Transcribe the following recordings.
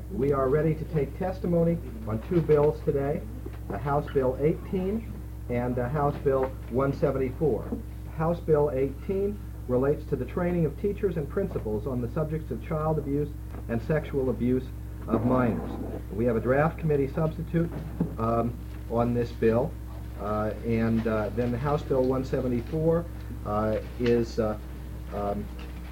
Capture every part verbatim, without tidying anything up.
We are ready to take testimony on two bills today, uh, House Bill eighteen and uh, House Bill one seventy-four. House Bill eighteen relates to the training of teachers and principals on the subjects of child abuse and sexual abuse of minors. We have a draft committee substitute um, on this bill, uh, and uh, then the House Bill one seventy-four uh, is uh, um,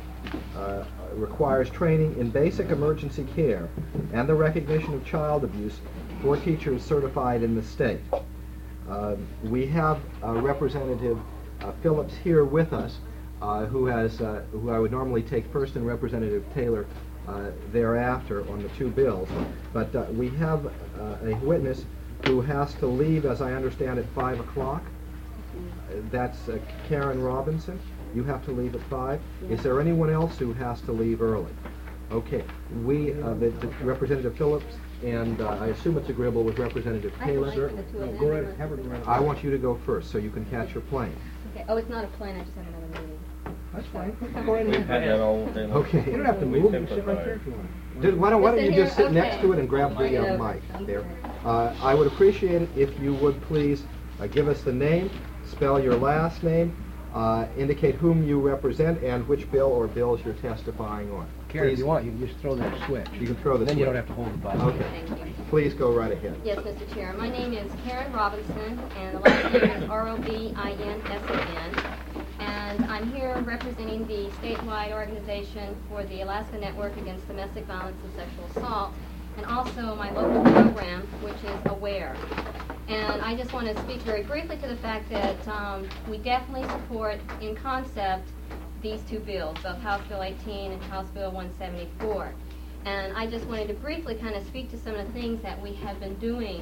uh, requires training in basic emergency care and the recognition of child abuse for teachers certified in the state. Uh, we have uh, Representative uh, Phillips here with us, uh, who has uh, who I would normally take first, and Representative Taylor uh, thereafter on the two bills. But uh, we have uh, a witness who has to leave, as I understand, at five o'clock. Uh, that's uh, Karen Robinson. You have to leave at five. Is there anyone else who has to leave early? Okay. We, uh, the, the Representative Phillips, and uh, I assume it's agreeable with Representative Taylor. Sure. No, go ahead, have her go ahead. I want you to go first so you can catch your plane. Okay. Oh, it's not a plane. I just have another meeting. That's fine. Go ahead. We've had that all day long. Okay. You don't have to We move. You sit right sympathize. there if you want. Did, why don't, why don't you Sit just here? sit next Okay. to it and grab the uh, Yeah. mic there. Uh, I would appreciate it if you would please uh, give us the name, spell your last name, uh, indicate whom you represent, and which bill or bills you're testifying on. Karen, if Please, you want, you can just throw that switch. you can throw the Then you switch. don't have to hold the button. Okay. Thank you. Please go right ahead. Yes, Mister Chair. My name is Karen Robinson, and the last name is R O B I N S O N. And I'm here representing the statewide organization for the Alaska Network Against Domestic Violence and Sexual Assault, and also my local program, which is AWARE. And I just want to speak very briefly to the fact that um, we definitely support, in concept, these two bills, both House Bill eighteen and House Bill one seventy-four. And I just wanted to briefly kind of speak to some of the things that we have been doing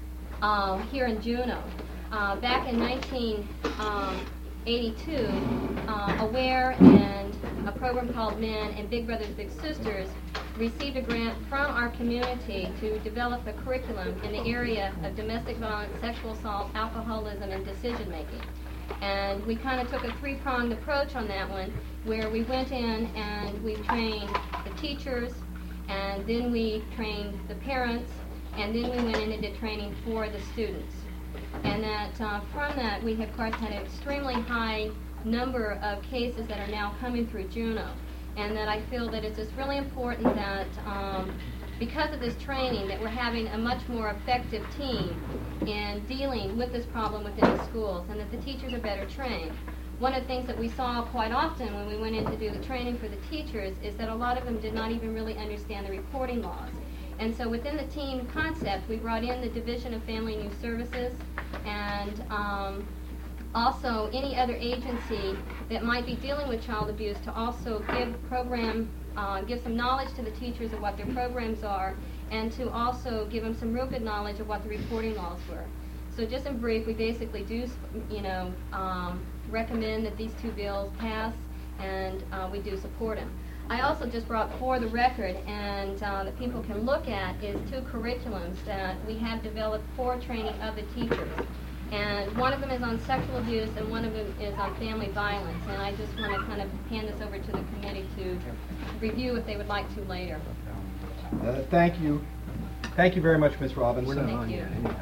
uh, here in Juneau. Uh, back in nineteen eighty-two, uh, AWARE and a program called Men and Big Brothers Big Sisters received a grant from our community to develop a curriculum in the area of domestic violence, sexual assault, alcoholism, and decision making. And we kind of took a three-pronged approach on that one, where we went in and we trained the teachers, and then we trained the parents, and then we went in and did training for the students. And that uh, from that, we have, of course, had an extremely high number of cases that are now coming through Juneau. And that I feel that it's just really important that um, because of this training, that we're having a much more effective team in dealing with this problem within the schools, and that the teachers are better trained. One of the things that we saw quite often when we went in to do the training for the teachers is that a lot of them did not even really understand the reporting laws. And so within the team concept, we brought in the Division of Family and Youth Services, and um, also any other agency that might be dealing with child abuse to also give program, uh, give some knowledge to the teachers of what their programs are, and to also give them some real good knowledge of what the reporting laws were. So just in brief, we basically do, you know, um, recommend that these two bills pass, and uh, we do support them. I also just brought for the record, and uh, that people can look at, is two curriculums that we have developed for training of the teachers. And one of them is on sexual abuse, and one of them is on family violence. And I just want to kind of hand this over to the committee to review if they would like to later. Uh, thank you. Thank you very much, Miz Robinson. We're not Thank on you. yet, anyhow.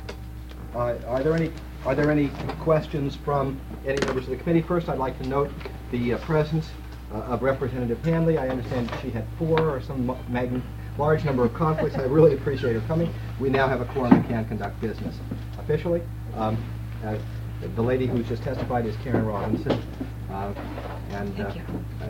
Uh, are there any are there any questions from any members of the committee? First, I'd like to note the uh, presence uh, of Representative Hanley. I understand she had four or some mo- mag- large number of conflicts. I really appreciate her coming. We now have a quorum and can conduct business officially. Um, uh, the lady who's just testified is Karen Robinson. Uh, and uh, Thank you. uh,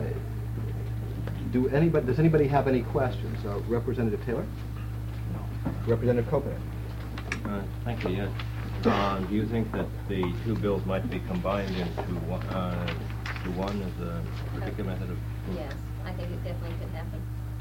do anybody does anybody have any questions? Uh, Representative Taylor? No. Representative Copeland? Uh, Thank you, yes. Uh, Do you think that the two bills might be combined into one, uh, to one as a particular method of? Yes, I think it definitely could happen.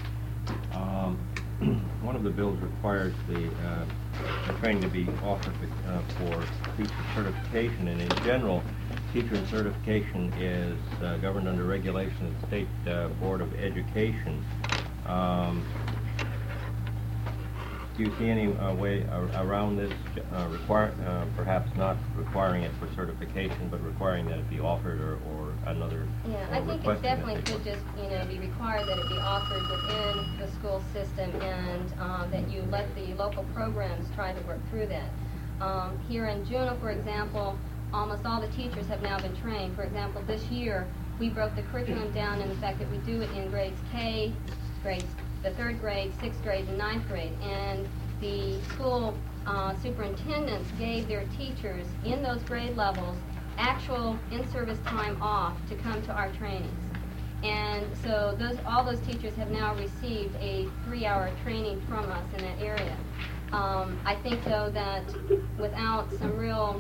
Um, One of the bills requires the uh, training to be offered uh, for teacher certification, and in general, teacher certification is uh, governed under regulation of the State uh, Board of Education. Um, do you see any uh, way ar- around this, uh, require, uh, perhaps not requiring it for certification, but requiring that it be offered, or, or another? Yeah, or I think it requesting that definitely they could would? just, you know, be required that it be offered within the school system, and uh, that you let the local programs try to work through that. Um, Here in Juneau, for example, almost all the teachers have now been trained. For example, this year, we broke the curriculum down in the fact that we do it in grades K, grades, the third grade, sixth grade, and ninth grade. And the school uh, superintendents gave their teachers in those grade levels actual in-service time off to come to our trainings. And so those, all those teachers have now received a three-hour training from us in that area. Um, I think, though, that without some real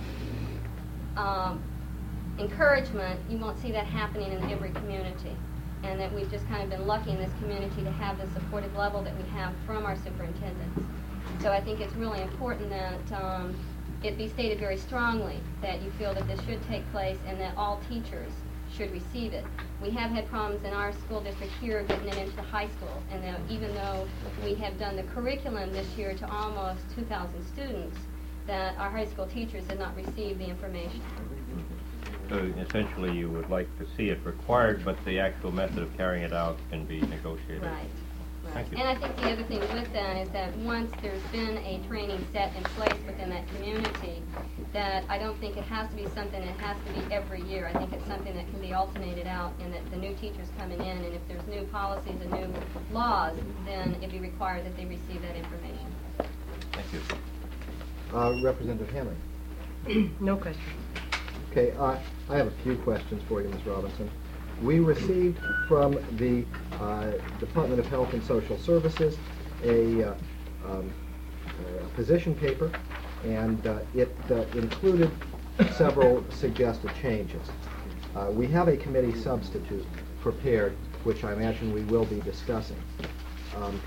um, encouragement, you won't see that happening in every community. And that we've just kind of been lucky in this community to have the supportive level that we have from our superintendents. So I think it's really important that um, it be stated very strongly that you feel that this should take place and that all teachers should receive it. We have had problems in our school district here getting it into the high school, and that even though we have done the curriculum this year to almost two thousand students, that our high school teachers did not receive the information. So essentially, you would like to see it required, but the actual method of carrying it out can be negotiated. Right. Right. Thank you. And I think the other thing with that is that once there's been a training set in place within that community, that I don't think it has to be something that has to be every year. I think it's something that can be alternated out, and that the new teachers coming in, and if there's new policies and new laws, then it'd be required that they receive that information. Thank you. Uh, Representative Henry. No question. Okay, uh, I have a few questions for you, Miz Robinson. We received from the uh, Department of Health and Social Services a, uh, um, a position paper, and uh, it uh, included several suggested changes. Uh, we have a committee substitute prepared, which I imagine we will be discussing. Um,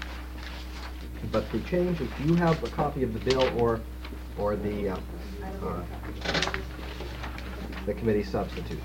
but the changes, do you have a copy of the bill or, or the, uh, uh, the committee substitute?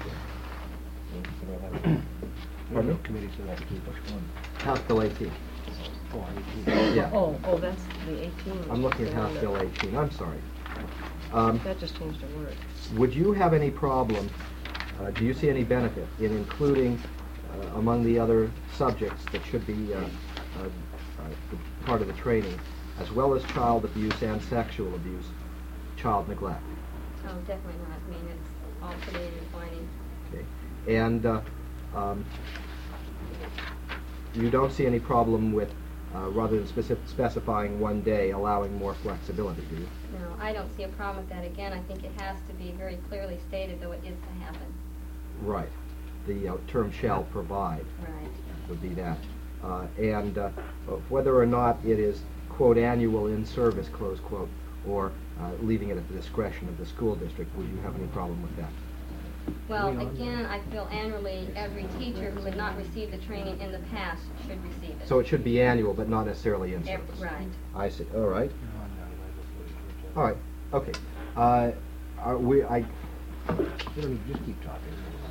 Pardon me? Committee substitute, which one? House Bill eighteen. Oh, eighteen. Yeah. Oh, oh, that's the eighteen. I'm looking at House Bill eighteen, I'm sorry. Um, That just changed a word. Would you have any problem, uh, do you see any benefit in including, uh, among the other subjects that should be uh, uh, uh, part of the training, as well as child abuse and sexual abuse, child neglect? Oh, definitely not. I mean, it's all pretty intertwining. Okay. And uh, um, you don't see any problem with, uh, rather than specific specifying one day, allowing more flexibility, do you? No, I don't see a problem with that. Again, I think it has to be very clearly stated, though it is to happen. Right. The uh, term shall provide Right. would be that. Uh, and uh, whether or not it is, quote, annual in service, close quote, or uh, leaving it at the discretion of the school district, would you have any problem with that? Well, again, I feel annually, every teacher who had not received the training in the past should receive it. So it should be annual, but not necessarily in Ev- service? Right. I see. All right. All right. Okay. Uh, are we, I, You don't need to just keep talking.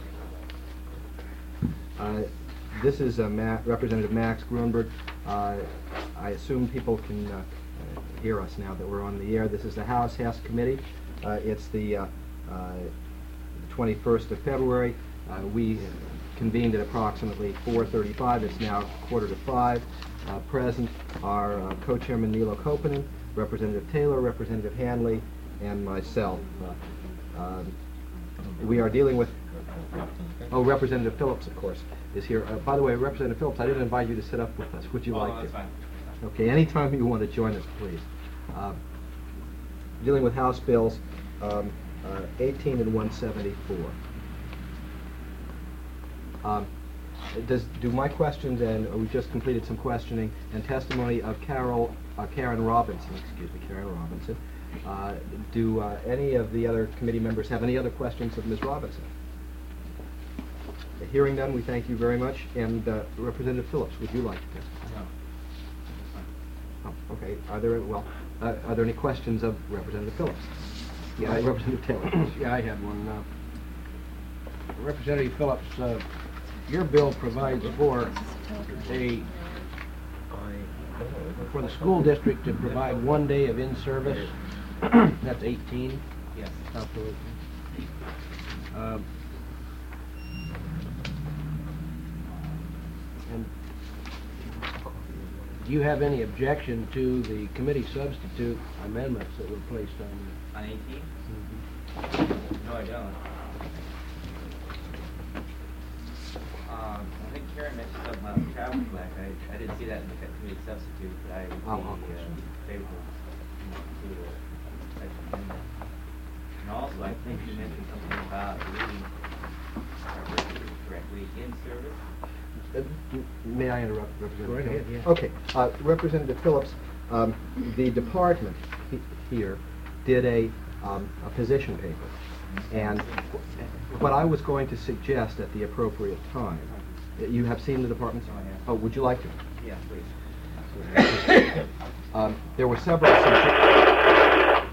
uh, this is uh, Ma- Representative Max Grunberg. Uh, I assume people can uh, uh, hear us now that we're on the air. This is the House Hess Committee. Uh, it's the uh, uh, twenty-first of February. Uh, we convened at approximately four thirty-five. It's now quarter to five. Uh, present are uh, co-chairman Nilo Koponen, Representative Taylor, Representative Hanley, and myself. Uh, um, we are dealing with, oh, Representative Phillips, of course, is here. Uh, by the way, Representative Phillips, I didn't invite you to sit up with us. Would you Oh, like that's to? fine. Okay, anytime you want to join us, please. Uh, dealing with House Bills um, uh, eighteen and one seventy-four. Um, does, do my questions, and uh, we just completed some questioning and testimony of Carol, uh, Karen Robinson, excuse me, Karen Robinson. Uh, do uh, any of the other committee members have any other questions of Miz Robinson? Hearing none, we thank you very much. And uh, Representative Phillips, would you like to testify? No. Oh, okay. Are there, well, uh, are there any questions of Representative Phillips? Yeah, Uh, I- Representative Taylor. Yeah, I had one. Uh, Representative Phillips, uh, your bill provides for a for the school district to provide one day of in-service. That's eighteen. Yes. House Bill eighteen. Um, And do you have any objection to the committee substitute amendments that were placed on On eighteen? No, I don't. Um, I think Karen mentioned something about travel flag. I, I didn't see that in the committee substitute, but I would I'll- be I'll uh, question. favorable to the section amendment. And also, I think you mentioned something about reading correctly in service. Uh, m- May I interrupt, Representative? Go right ahead, Phillips? yeah. Okay, uh, Representative Phillips, um, the department he- here did a, um, a position paper, and wh- what I was going to suggest at the appropriate time, uh, you have seen the department's? Oh, yeah. Oh, would you like to? Yeah, please. Um, there were several subjects.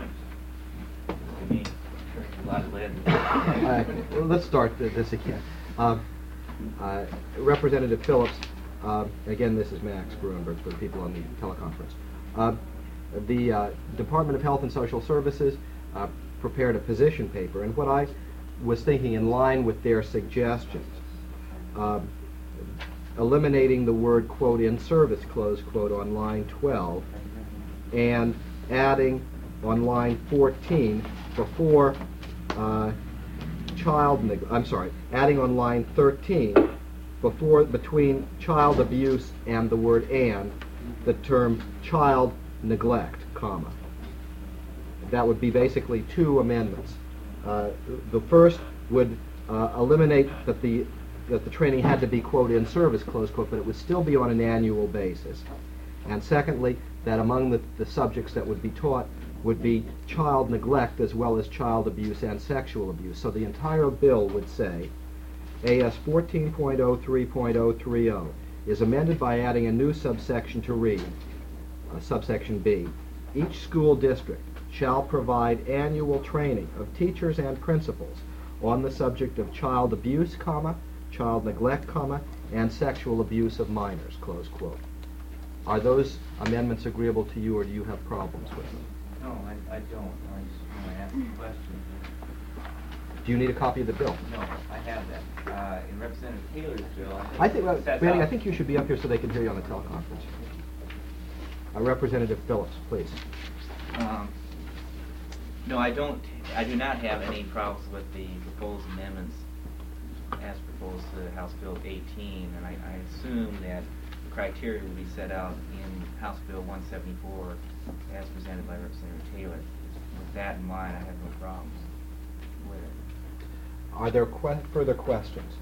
I mean, a lot of lead. Uh, well, let's start th- this again. Um, uh, Representative Phillips, uh, again, this is Max Gruenberg for the people on the teleconference. Uh, the uh, Department of Health and Social Services uh, prepared a position paper, and what I was thinking in line with their suggestions, uh, eliminating the word, quote, in service, close quote, on line twelve, and adding on line fourteen before uh, child, neg- I'm sorry, adding on line thirteen before, between child abuse and the word and, the term child neglect, comma. That would be basically two amendments. Uh, the first would uh, eliminate that the that the training had to be, quote, in service, close quote, but it would still be on an annual basis. And secondly, that among the, the subjects that would be taught would be child neglect as well as child abuse and sexual abuse. So the entire bill would say, A S fourteen point oh three point oh three oh is amended by adding a new subsection to read, uh, subsection B. Each school district shall provide annual training of teachers and principals on the subject of child abuse, comma, child neglect, comma, and sexual abuse of minors, close quote. Are those amendments agreeable to you, or do you have problems with them? No, I, I don't. I just want to ask a question. Do you need a copy of the bill? No, I have that. Uh, in Representative Taylor's bill, I think. I think, uh, it sets Randy, I out- think you should be up here so they can hear you on the teleconference. Uh, Representative Phillips, please. Um, no, I don't, I do not have any problems with the proposed amendments as proposed to House Bill eighteen, and I, I assume that the criteria will be set out in House Bill one seventy-four as presented by Representative Taylor. With that in mind, I have no problems with it. Are there que- further questions?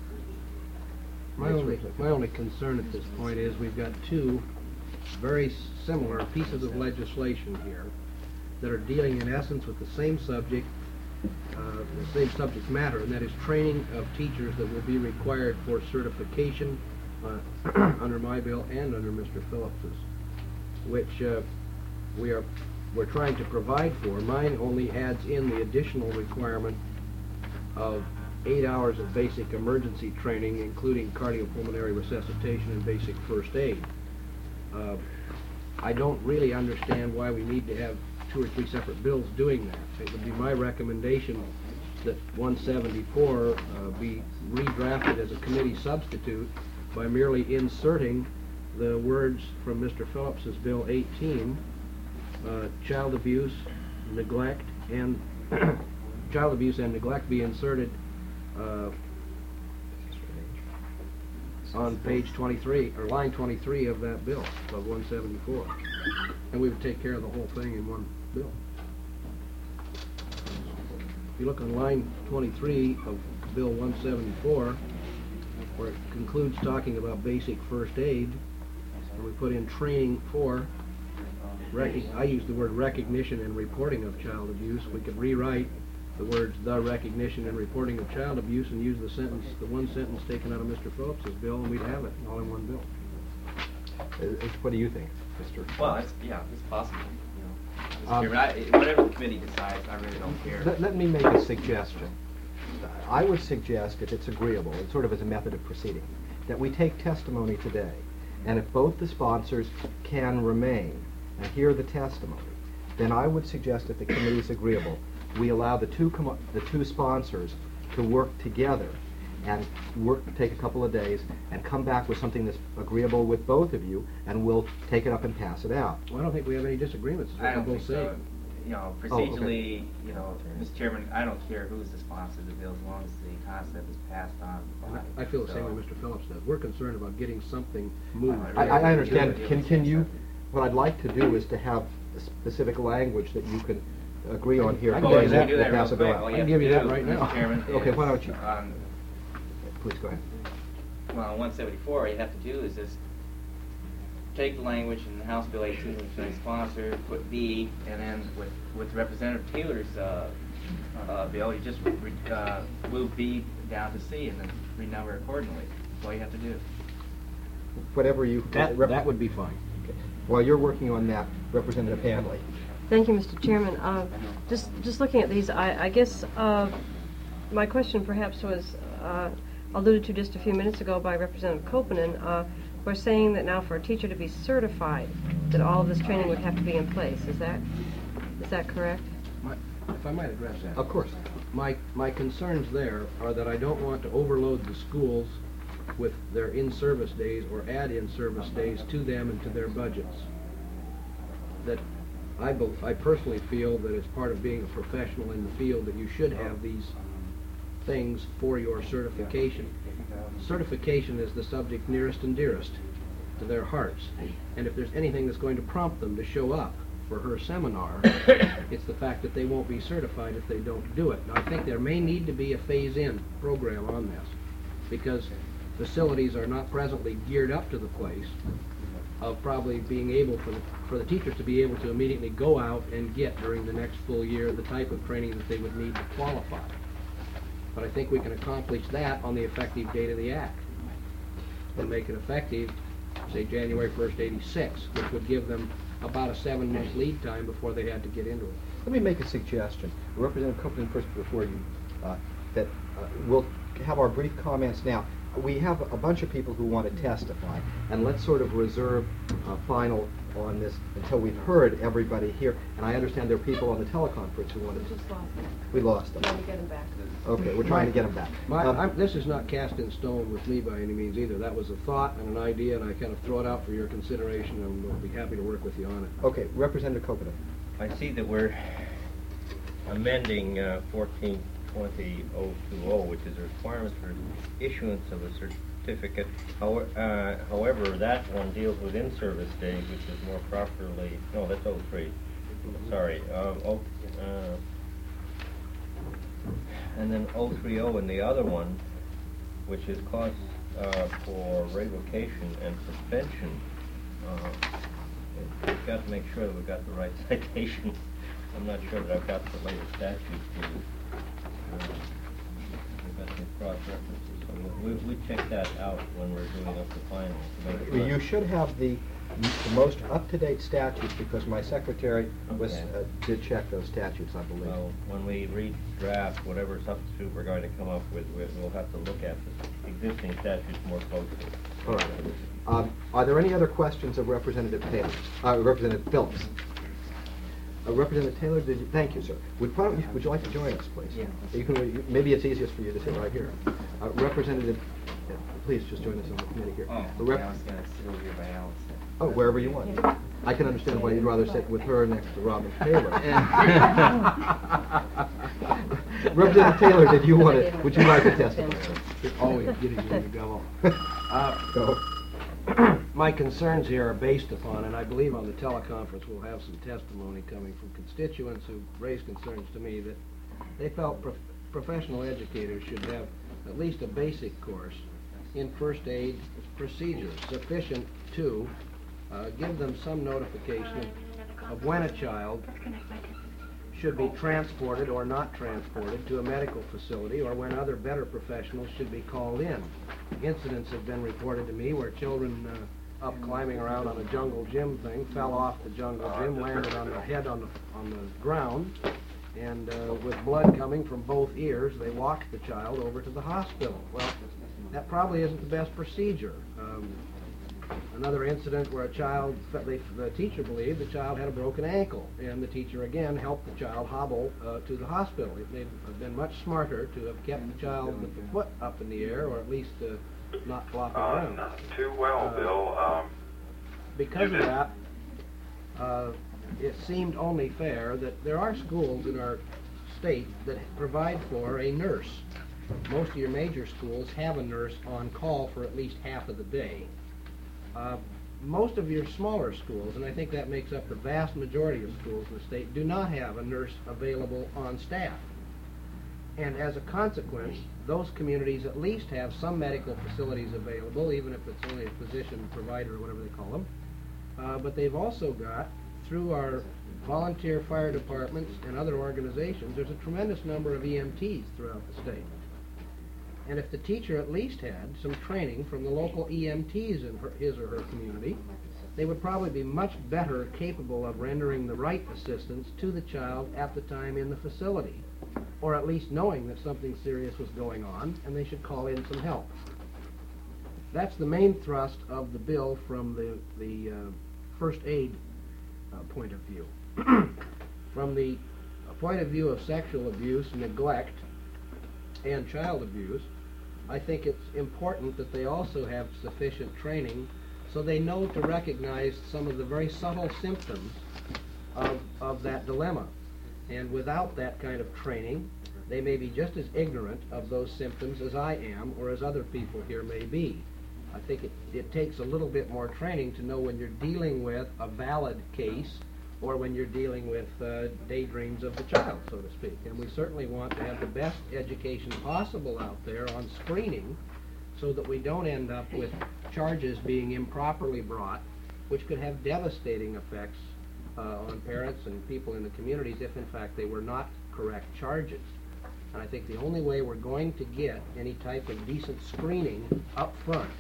My only, my only concern at this point is we've got two very similar pieces of legislation here that are dealing in essence with the same subject, uh, the same subject matter, and that is training of teachers that will be required for certification uh, under my bill and under Mister Phillips's, which uh, we are we're trying to provide for. Mine only adds in the additional requirement of eight hours of basic emergency training, including cardiopulmonary resuscitation and basic first aid. Uh, I don't really understand why we need to have two or three separate bills doing that. It would be my recommendation that one seventy-four uh, be redrafted as a committee substitute by merely inserting the words from Mister Phillips's Bill eighteen, uh, child abuse, neglect, and child abuse and neglect be inserted uh, on page twenty-three, or line twenty-three of that bill, of one seventy-four. And we would take care of the whole thing in one bill. If you look on line twenty-three of Bill one seventy-four, where it concludes talking about basic first aid, and we put in training for, rec- I use the word recognition and reporting of child abuse. We could rewrite the words the recognition and reporting of child abuse and use the sentence, the one sentence taken out of Mister Phillips's bill, and we'd have it all in one bill. Uh, uh, What do you think, Mister Well, it's, yeah, it's possible, you know. Mister Um, Chairman, I, whatever the committee decides, I really don't care. Let, let me make a suggestion. I would suggest, if it's agreeable, and sort of as a method of proceeding, that we take testimony today, And if both the sponsors can remain and hear the testimony, then I would suggest, if the committee is agreeable, we allow the two com- the two sponsors to work together and work, take a couple of days, and come back with something that's agreeable with both of you, and we'll take it up and pass it out. Well, I don't think we have any disagreements, is I what don't we're think both so. saying. You know, okay. procedurally, you know, Mister Chairman, I don't care who's the sponsor of the bill as long as the concept is passed on. the body. I feel the same So- way Mister Phillips does. We're concerned about getting something moved. I, I understand. Can, can you, what I'd like to do is to have a specific language that you can agree on here I today. can and give you we'll- do that we'll pass real it quick. around. All I you can have give to you that do, right Mister now. Chairman, Okay, is, why don't you- on, Please go ahead. well, on one seventy-four, all you have to do is just take the language in House Bill eighteen, which is sponsor, put B, and then with, with Representative Taylor's, uh, uh, bill, you just re- uh, move B down to C and then renumber accordingly. That's all you have to do. Whatever you... That, rep- that would be fine. While you're working on that, Representative Handley. Thank you, Mister Chairman. Uh, Just, just looking at these, I, I guess uh, my question perhaps was uh, alluded to just a few minutes ago by Representative Kopenen. Uh, We're saying that now for a teacher to be certified, that all of this training would have to be in place. Is that, is that correct? My, if I might address that. Of course. My, my concerns there are that I don't want to overload the schools with their in-service days or add in-service days to them and to their budgets. That I, bel- I personally feel that it's part of being a professional in the field that you should have these things for your certification. Certification is the subject nearest and dearest to their hearts. And if there's anything that's going to prompt them to show up for her seminar, it's the fact that they won't be certified if they don't do it. Now, I think there may need to be a phase-in program on this, because facilities are not presently geared up to the place of probably being able for the, for the teachers to be able to immediately go out and get during the next full year the type of training that they would need to qualify. But I think we can accomplish that on the effective date of the act and make it effective, say, January first, eighty-six, which would give them about a seven-month lead time before they had to get into it. Let me make a suggestion. Representative Copeland, first before you, uh, that uh, we'll have our brief comments now. We have a bunch of people who want to testify, and let's sort of reserve uh, final on this until we've heard everybody here. And I understand there are people on the teleconference who want to... Just lost them. We lost them. Trying to get them back. Okay, we're trying to get them back. My, Um, I'm, this is not cast in stone with me by any means either. That was a thought and an idea, and I kind of throw it out for your consideration, and we'll be happy to work with you on it. Okay, Representative Copeland. I see that we're amending uh, fourteen twenty oh two oh, which is a requirement for issuance of a certificate. How, uh, however, that one deals with in-service days, which is more properly, no, that's oh three. Sorry. Uh, oh, uh, and then oh three oh in the other one, which is costs uh, for revocation and suspension. Uh, We've got to make sure that we've got the right citation. I'm not sure that I've got the latest statute to, uh, we've got some cross-references. So we, we check that out when we're doing up the final. to make sure. You should have the, the most up-to-date statutes, because my secretary was, Okay. uh, did check those statutes, I believe. So when we redraft whatever substitute we're going to come up with, we- we'll have to look at the existing statutes more closely. All right. Um, are there any other questions of Representative Taylor? Uh, Representative Phillips? Uh, Representative Taylor, did you, thank you, sir. Would, why don't you, would you like to join us, please? Yeah. You can, you- maybe it's easiest for you to sit right here. Uh, Representative, yeah, please just join us on the committee here. Oh, Uh, okay, Rep- I was gonna sit over here by Alice. Oh, wherever you want. I can understand why you'd rather sit with her next to Robin Taylor. Representative Taylor, did you want to, would you like to testify? You're always getting in the gullet. Uh, Go. My concerns here are based upon, and I believe on the teleconference we'll have some testimony coming from constituents who raised concerns to me that they felt prof- professional educators should have at least a basic course in first aid procedures sufficient to uh, give them some notification of when a child should be transported or not transported to a medical facility, or when other better professionals should be called in. Incidents have been reported to me where children uh, up climbing around on a jungle gym thing fell off the jungle gym, landed on their head on the, on the ground, and uh, with blood coming from both ears, they walked the child over to the hospital. Well, that probably isn't the best procedure. Um, another incident where a child, they, the teacher believed the child had a broken ankle, and the teacher again helped the child hobble uh, to the hospital. It may have been much smarter to have kept the child with the foot up in the air, or at least uh, not flopping Uh, around. not too well, Uh, Bill. Um, Because you of did- that, uh, it seemed only fair that there are schools in our state that provide for a nurse. Most of your major schools have a nurse on call for at least half of the day. Uh, most of your smaller schools, and I think that makes up the vast majority of schools in the state, do not have a nurse available on staff. And as a consequence, those communities at least have some medical facilities available, even if it's only a physician provider or whatever they call them. Uh, but they've also got, through our volunteer fire departments and other organizations, there's a tremendous number of E M Ts throughout the state. And if the teacher at least had some training from the local E M Ts in her, his or her community, they would probably be much better capable of rendering the right assistance to the child at the time in the facility, or at least knowing that something serious was going on and they should call in some help. That's the main thrust of the bill from the, the uh, first aid uh, point of view. From the point of view of sexual abuse, neglect, and child abuse, I think it's important that they also have sufficient training so they know to recognize some of the very subtle symptoms of, of that dilemma. And without that kind of training, they may be just as ignorant of those symptoms as I am or as other people here may be. I think it, it takes a little bit more training to know when you're dealing with a valid case or when you're dealing with uh, daydreams of the child, so to speak. And we certainly want to have the best education possible out there on screening so that we don't end up with charges being improperly brought, which could have devastating effects uh, on parents and people in the communities if, in fact, they were not correct charges. And I think the only way we're going to get any type of decent screening up front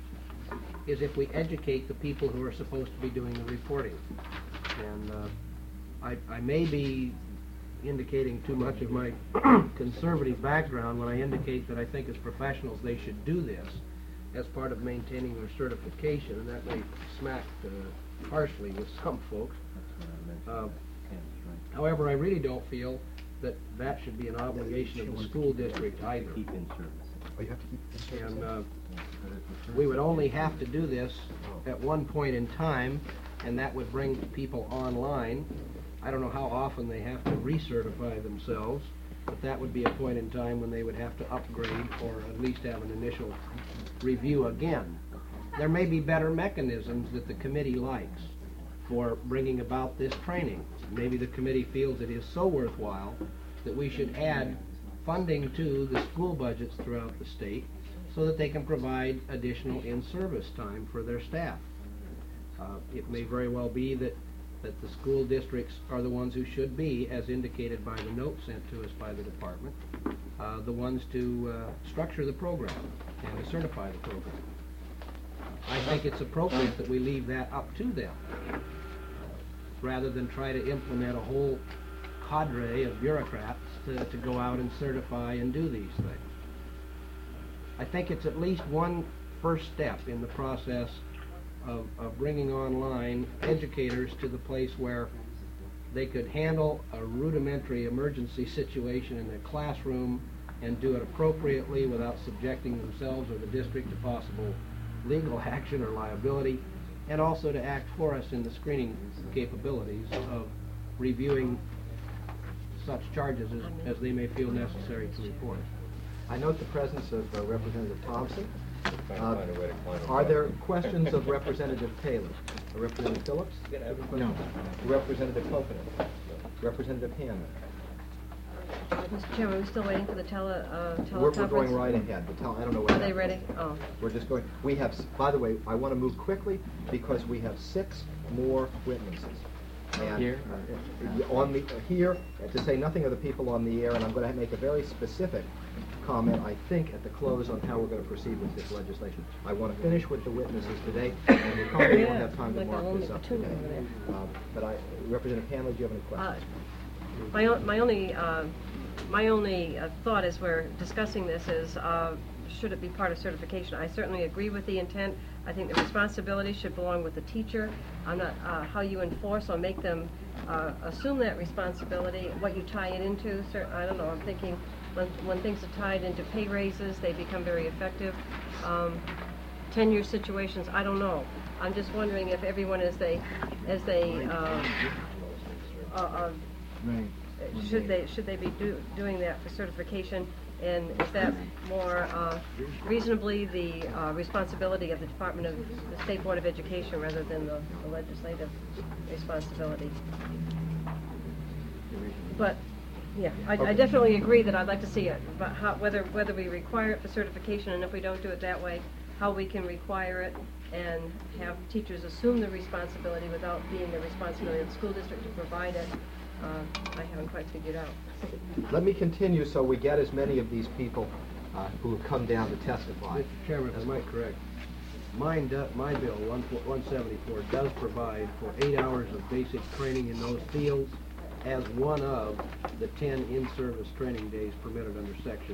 is if we educate the people who are supposed to be doing the reporting. And uh, I, I may be indicating too much of my conservative background when I indicate that I think as professionals they should do this as part of maintaining their certification, and that may smack uh, harshly with some folks. Uh, however, I really don't feel that that should be an obligation of the school district either. Keep in service. Oh, you have to keep this. And uh, we would only have to do this at one point in time, and that would bring people online. I don't know how often they have to recertify themselves, but that would be a point in time when they would have to upgrade or at least have an initial review again. There may be better mechanisms that the committee likes for bringing about this training. Maybe the committee feels it is so worthwhile that we should add funding to the school budgets throughout the state so that they can provide additional in-service time for their staff. Uh, it may very well be that, that the school districts are the ones who should be, as indicated by the note sent to us by the department, uh, the ones to uh, structure the program and to certify the program. I think it's appropriate that we leave that up to them, rather than try to implement a whole cadre of bureaucrats to, to go out and certify and do these things. I think it's at least one first step in the process of, of bringing online educators to the place where they could handle a rudimentary emergency situation in their classroom and do it appropriately without subjecting themselves or the district to possible legal action or liability, and also to act for us in the screening capabilities of reviewing such charges as, as they may feel necessary to report. I note the presence of uh, Representative Thompson. Trying to Uh, find a way to quantify Are there it. questions of Representative Taylor? Uh, Representative Phillips? No. Representative Copeland? Representative Hammond? Mister Chairman, we're still waiting for the tele, uh, teleconference. We're, we're going right ahead. The tel- I don't know what Are they happened. ready? Oh. We're just going, we have, s- by the way, I want to move quickly because we have six more witnesses. And Here? uh, on the, uh, here, uh, to say nothing of the people on the air, and I'm going to make a very specific comment, I think, at the close on how we're going to proceed with this legislation. I want to finish with the witnesses today, and we probably won't Yeah, have time to like mark I'll this only up two today. over there. Uh, But I, Representative Hanley, do you have any Uh, questions? My, o- my only, uh, my only uh, thought as we're discussing this is, uh, should it be part of certification? I certainly agree with the intent. I think the responsibility should belong with the teacher. I'm not, uh, how you enforce or make them uh, assume that responsibility, what you tie it into, cer- I don't know, I'm thinking when, when things are tied into pay raises, they become very effective. Um, tenure situations, I don't know. I'm just wondering if everyone, as they, as they, uh, uh, uh, should they, should they be do, doing that for certification? And is that more uh, reasonably the uh, responsibility of the Department of the State Board of Education rather than the, the legislative responsibility? But yeah, I, I definitely agree that I'd like to see it. But how, whether whether we require it for certification, and if we don't do it that way, how we can require it and have teachers assume the responsibility without being the responsibility of the school district to provide it, uh, I haven't quite figured out. Let me continue so we get as many of these people uh, who have come down to testify. Mister Chairman, if I might correct, mine do, my bill, one seventy-four, does provide for eight hours of basic training in those fields as one of the ten in-service training days permitted under Section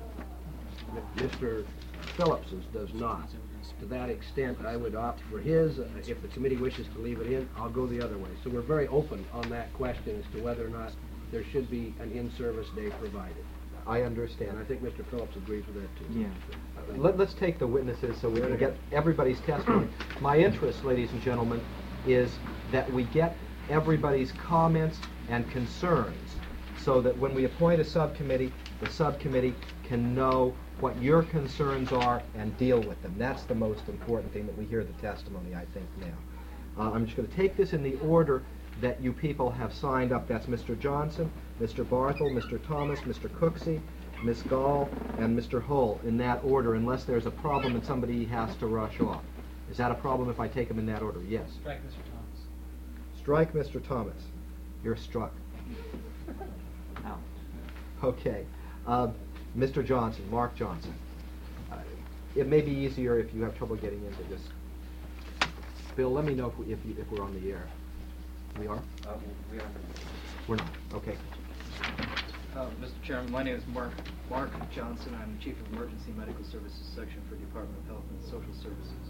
A. Mister Phillips's does not. To that extent, I would opt for his. Uh, if the committee wishes to leave it in, I'll go the other way. So we're very open on that question as to whether or not there should be an in-service day provided. I And understand. I think Mister Phillips agrees with that too. Yeah. Let, let's take the witnesses so we can get everybody's testimony. My interest, ladies and gentlemen, is that we get everybody's comments and concerns so that when we appoint a subcommittee, the subcommittee can know what your concerns are and deal with them. That's the most important thing, that we hear the testimony, I think, now. Uh, I'm just going to take this in the order that you people have signed up. That's Mister Johnson, Mister Barthel, Mister Thomas, Mister Cooksey, Miz Gall, and Mister Hull, in that order, unless there's a problem and somebody has to rush off. Is that a problem if I take them in that order? Yes. Strike Mister Thomas. Strike Mister Thomas. You're struck. Out. Okay. Uh, Mister Johnson, Mark Johnson. Uh, it may be easier if you have trouble getting into this. Bill, let me know if, we, if, you, if we're on the air. We are? Uh, we are. We're not. Okay. Uh, Mister Chairman, my name is Mark Mark Johnson. I'm the Chief of Emergency Medical Services Section for Department of Health and Social Services.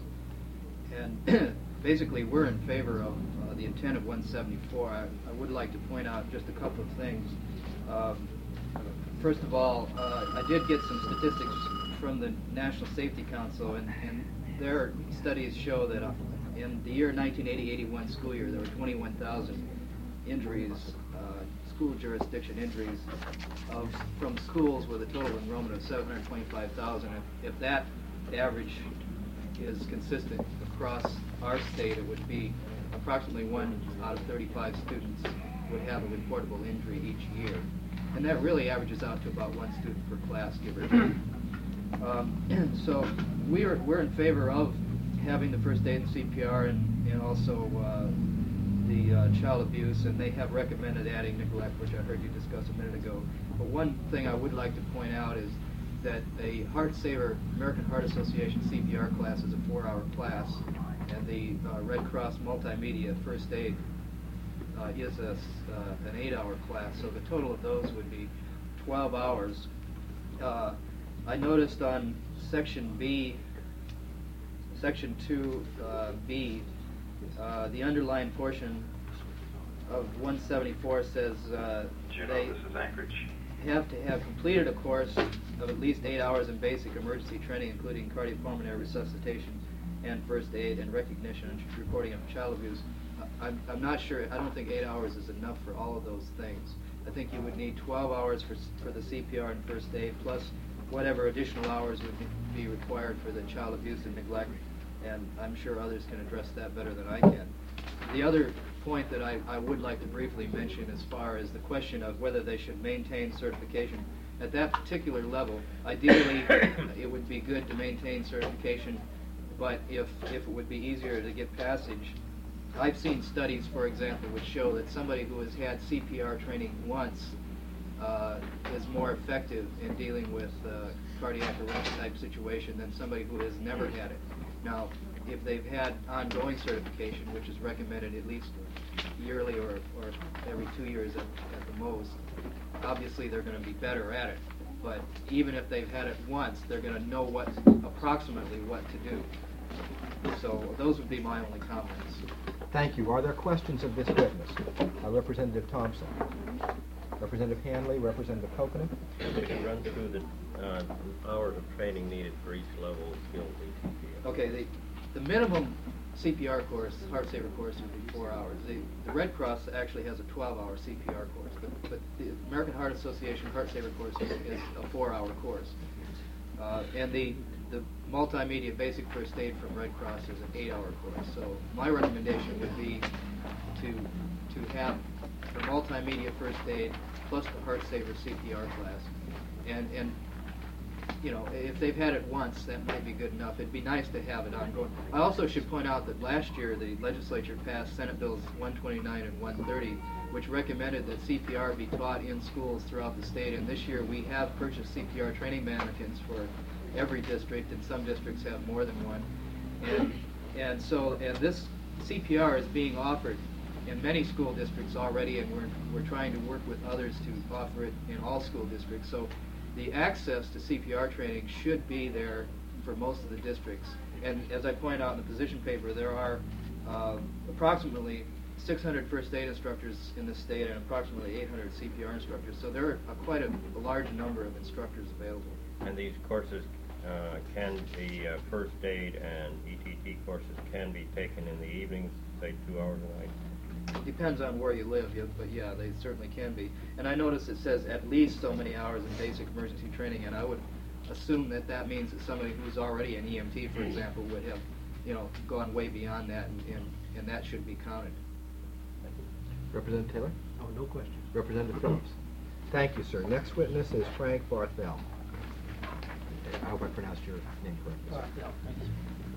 And basically, we're in favor of uh, the intent of one seventy-four. I, I would like to point out just a couple of things. Um, first of all, uh, I did get some statistics from the National Safety Council, and, and their studies show that uh, in the year nineteen eighty eighty-one school year, there were twenty-one thousand injuries, uh, school jurisdiction injuries of, from schools with a total enrollment of seven hundred twenty-five thousand. If, if that average is consistent across our state, it would be approximately one out of thirty-five students would have a reportable injury each year. And that really averages out to about one student per class, give or take. Um, so we're, we're in favor of having the first aid and C P R, and, and also uh, the uh, child abuse, and they have recommended adding neglect, which I heard you discuss a minute ago. But one thing I would like to point out is that a Heart Saver American Heart Association C P R class is a four-hour class, and the uh, Red Cross Multimedia First Aid uh, is a, uh, an eight-hour class. So the total of those would be twelve hours. Uh, I noticed on Section B, Section two uh, B, uh, the underlined portion of one seventy-four says uh, they this is Anchorage. have to have completed a course of at least eight hours in basic emergency training, including cardiopulmonary resuscitation and first aid and recognition and reporting of child abuse. I'm, I'm not sure, I don't think eight hours is enough for all of those things. I think you would need twelve hours for, for the C P R and first aid, plus whatever additional hours would be required for the child abuse and neglect, and I'm sure others can address that better than I can. The other point that I, I would like to briefly mention as far as the question of whether they should maintain certification. At that particular level, ideally, it would be good to maintain certification, but if, if it would be easier to get passage, I've seen studies, for example, which show that somebody who has had C P R training once uh, is more effective in dealing with uh, cardiac arrest type situation than somebody who has never had it. Now, if they've had ongoing certification, which is recommended at least yearly or, or every two years at, at the most, obviously they're going to be better at it. But even if they've had it once, they're going to know what, approximately what to do. So those would be my only comments. Thank you. Are there questions of this witness? Uh, Representative Thompson. Representative Hanley, Representative Copeland. Could you run through the uh, hours of training needed for each level of skills A T P? Okay, the, the minimum C P R course, Heart Saver course, would be four hours. The, the Red Cross actually has a twelve hour C P R course, but, but the American Heart Association Heart Saver course is, is a four hour course. Uh, and the, the multimedia basic first aid from Red Cross is an eight hour course. So my recommendation would be to, to have the multimedia first aid plus the Heart Saver C P R class. And, and you know, if they've had it once, that might be good enough. It'd be nice to have it ongoing. I also should point out that last year the legislature passed Senate Bills one twenty-nine and one thirty, which recommended that C P R be taught in schools throughout the state. And this year we have purchased C P R training mannequins for every district, and some districts have more than one. And and so and this C P R is being offered in many school districts already, and we're we're trying to work with others to offer it in all school districts. So the access to C P R training should be there for most of the districts. And as I point out in the position paper, there are uh, approximately six hundred first aid instructors in the state and approximately eight hundred C P R instructors. So there are quite a, a large number of instructors available. And these courses uh, can be uh, first aid and E T T courses can be taken in the evenings, say two hours a night? Depends on where you live, yeah, but yeah, they certainly can be. And I notice it says at least so many hours in basic emergency training, and I would assume that that means that somebody who's already an E M T, for example, would have, you know, gone way beyond that, and, and, and that should be counted. Representative Taylor? Oh, no question. Representative Phillips. Thank you, sir. Next witness is Frank Barthel. I hope I pronounced your name correctly. Barthel, thanks.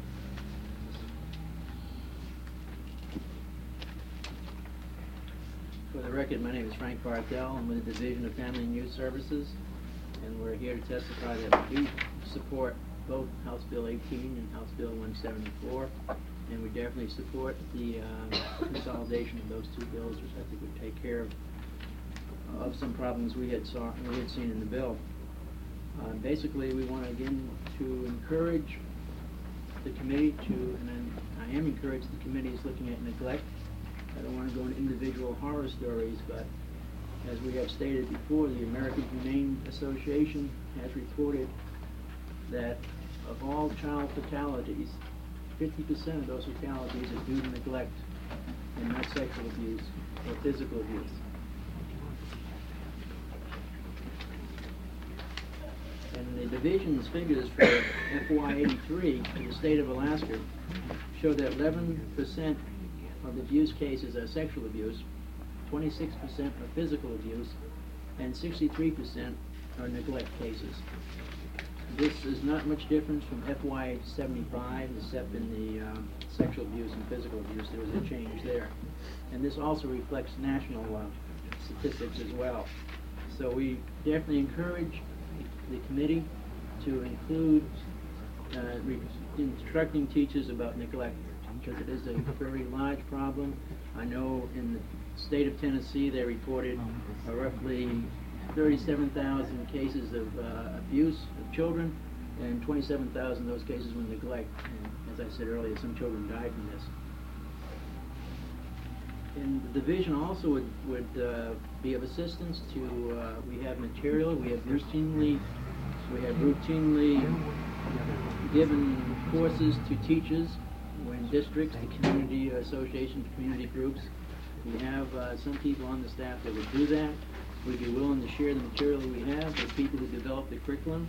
For the record, my name is Frank Barthel. I'm with the Division of Family and Youth Services, and we're here to testify that we do support both House Bill eighteen and House Bill one seventy-four, and we definitely support the uh, consolidation of those two bills, which I think would take care of, of some problems we had saw we had seen in the bill. Uh, basically, we want again to encourage the committee to, and then I am encouraged the committee is looking at neglect. I don't want to go into individual horror stories, but as we have stated before, the American Humane Association has reported that of all child fatalities, fifty percent of those fatalities are due to neglect and not sexual abuse or physical abuse. And the division's figures for F Y eighty-three for the state of Alaska show that eleven percent of the abuse cases are sexual abuse, twenty-six percent are physical abuse, and sixty-three percent are neglect cases. This is not much different from F Y seventy-five, except in the uh, sexual abuse and physical abuse. There was a change there. And this also reflects national uh, statistics as well. So we definitely encourage the committee to include uh, re instructing teachers about neglect, because it is a very large problem. I know in the state of Tennessee they reported uh, roughly thirty-seven thousand cases of uh, abuse of children, and twenty-seven thousand of those cases were neglect. And as I said earlier, some children died from this. And the division also would, would uh, be of assistance to, uh, we have material, we have routinely, we have routinely given courses to teachers in districts, the community associations, community groups. We have uh, some people on the staff that would do that. We'd be willing to share the material that we have with people who develop the curriculum.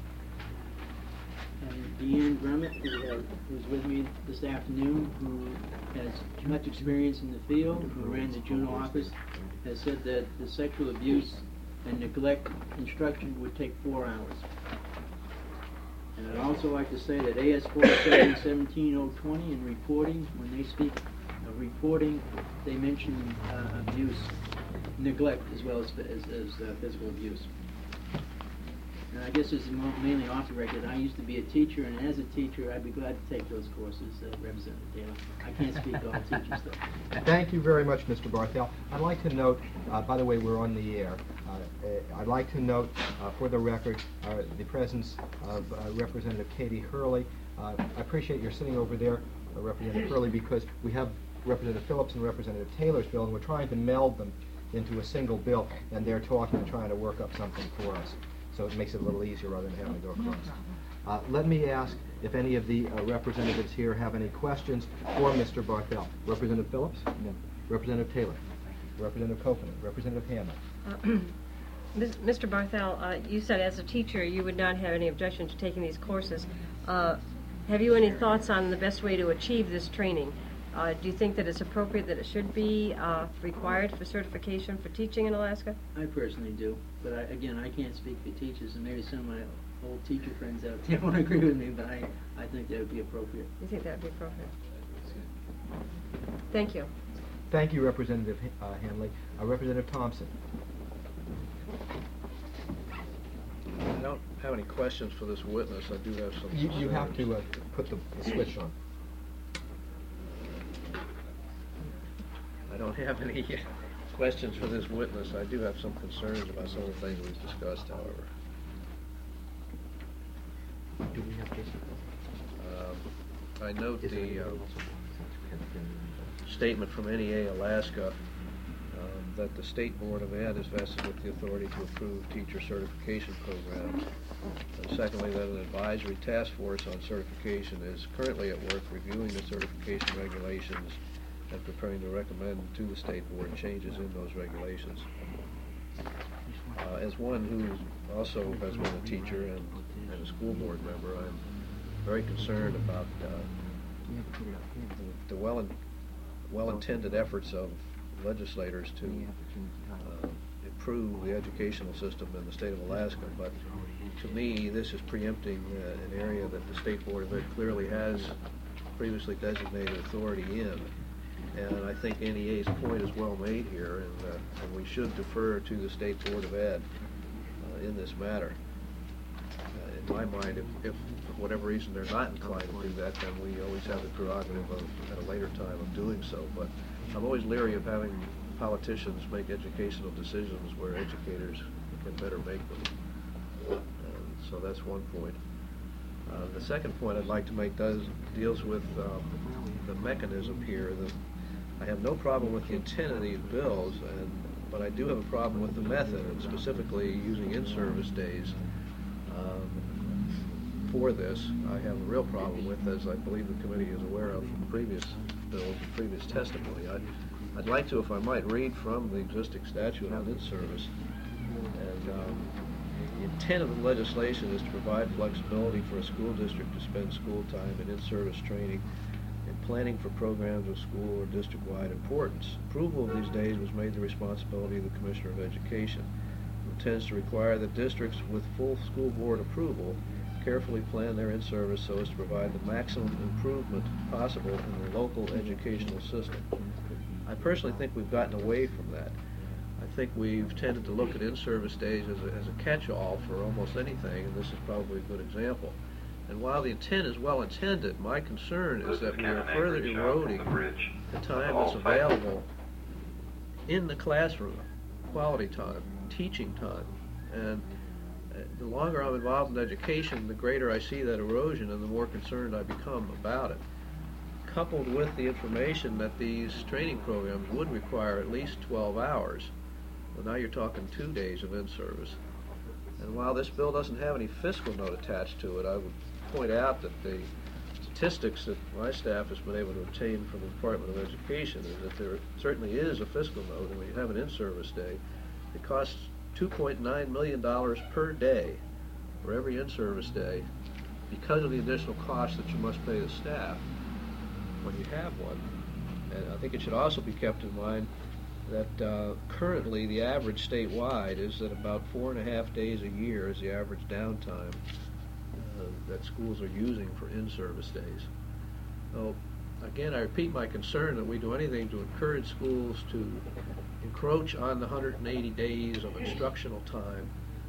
And Deanne Grummett, who uh, was with me this afternoon, who has much experience in the field, who ran the Juneau office, has said that the sexual abuse and neglect instruction would take four hours. And I'd also like to say that A S forty-seven seventeen oh twenty in reporting, when they speak of reporting, they mention uh, abuse, neglect, as well as, as, as uh, physical abuse. And I guess this is mo- mainly off the record. I used to be a teacher, and as a teacher, I'd be glad to take those courses, uh, Representative Taylor. I can't speak all teachers, though. Thank you very much, Mister Barthel. I'd like to note, uh, by the way, we're on the air. Uh, uh, I'd like to note, uh, for the record, uh, the presence of uh, Representative Katie Hurley. Uh, I appreciate your sitting over there, uh, Representative Hurley, because we have Representative Phillips and Representative Taylor's bill, and we're trying to meld them into a single bill, and they're talking and trying to work up something for us. So it makes it a little easier rather than having to go across. Uh, let me ask if any of the uh, representatives here have any questions for Mister Barthel. Representative Phillips? No. Representative Taylor? Representative Copeland? Representative Hammond? Uh, Mister Barthel, uh, you said as a teacher you would not have any objection to taking these courses. Uh, have you any thoughts on the best way to achieve this training? Uh, do you think that it's appropriate that it should be uh, required for certification for teaching in Alaska? I personally do, but I, again, I can't speak for teachers, and maybe some of my old teacher friends out there won't agree with me, but I, I think that would be appropriate. You think that would be appropriate? Thank you. Thank you, Representative uh, Hanley. Uh, Representative Thompson? I don't have any questions for this witness. I do have some. You, you have concerns. to uh, put the, the switch on. I don't have any questions for this witness. I do have some concerns about some of the things we've discussed, however. Do we have Jason? Um, I note the uh, statement from N E A Alaska um, that the State Board of Ed is vested with the authority to approve teacher certification programs. And secondly, that an advisory task force on certification is currently at work reviewing the certification regulations and preparing to recommend to the State Board changes in those regulations. Uh, as one who also has been a teacher and, and a school board member, I'm very concerned about uh, the, the well, well-intended efforts of legislators to uh, improve the educational system in the state of Alaska. But to me, this is preempting uh, an area that the State Board of Ed clearly has previously designated authority in. And I think N E A's point is well made here, and, uh, and we should defer to the State Board of Ed uh, in this matter. Uh, in my mind, if, if for whatever reason they're not inclined to do that, then we always have the prerogative of, at a later time of doing so. But I'm always leery of having politicians make educational decisions where educators can better make them. And so that's one point. Uh, the second point I'd like to make does deals with um, the mechanism here. The, I have no problem with the intent of these bills, and, but I do have a problem with the method, and specifically using in-service days um, for this. I have a real problem with, as I believe the committee is aware of from previous bills and previous testimony. I'd, I'd like to, if I might, read from the existing statute on in-service. And um, the intent of the legislation is to provide flexibility for a school district to spend school time in in-service training and planning for programs of school or district-wide importance. Approval of these days was made the responsibility of the Commissioner of Education, who intends to require that districts with full school board approval carefully plan their in-service so as to provide the maximum improvement possible in the local educational system. I personally think we've gotten away from that. I think we've tended to look at in-service days as a, as a catch-all for almost anything, and this is probably a good example. And while the intent is well intended, my concern is that we are further eroding the time that's available in the classroom, quality time, teaching time. And uh, the longer I'm involved in education, the greater I see that erosion and the more concerned I become about it. Coupled with the information that these training programs would require at least twelve hours, well, now you're talking two days of in-service. And while this bill doesn't have any fiscal note attached to it, I would point out that the statistics that my staff has been able to obtain from the Department of Education is that there certainly is a fiscal note, and when you have an in-service day, it costs two point nine million dollars per day for every in-service day because of the additional cost that you must pay the staff when you have one. And I think it should also be kept in mind that uh, currently the average statewide is that about four and a half days a year is the average downtime uh, that schools are using for in-service days. So again, I repeat my concern that we do anything to encourage schools to encroach on the one hundred eighty days of instructional time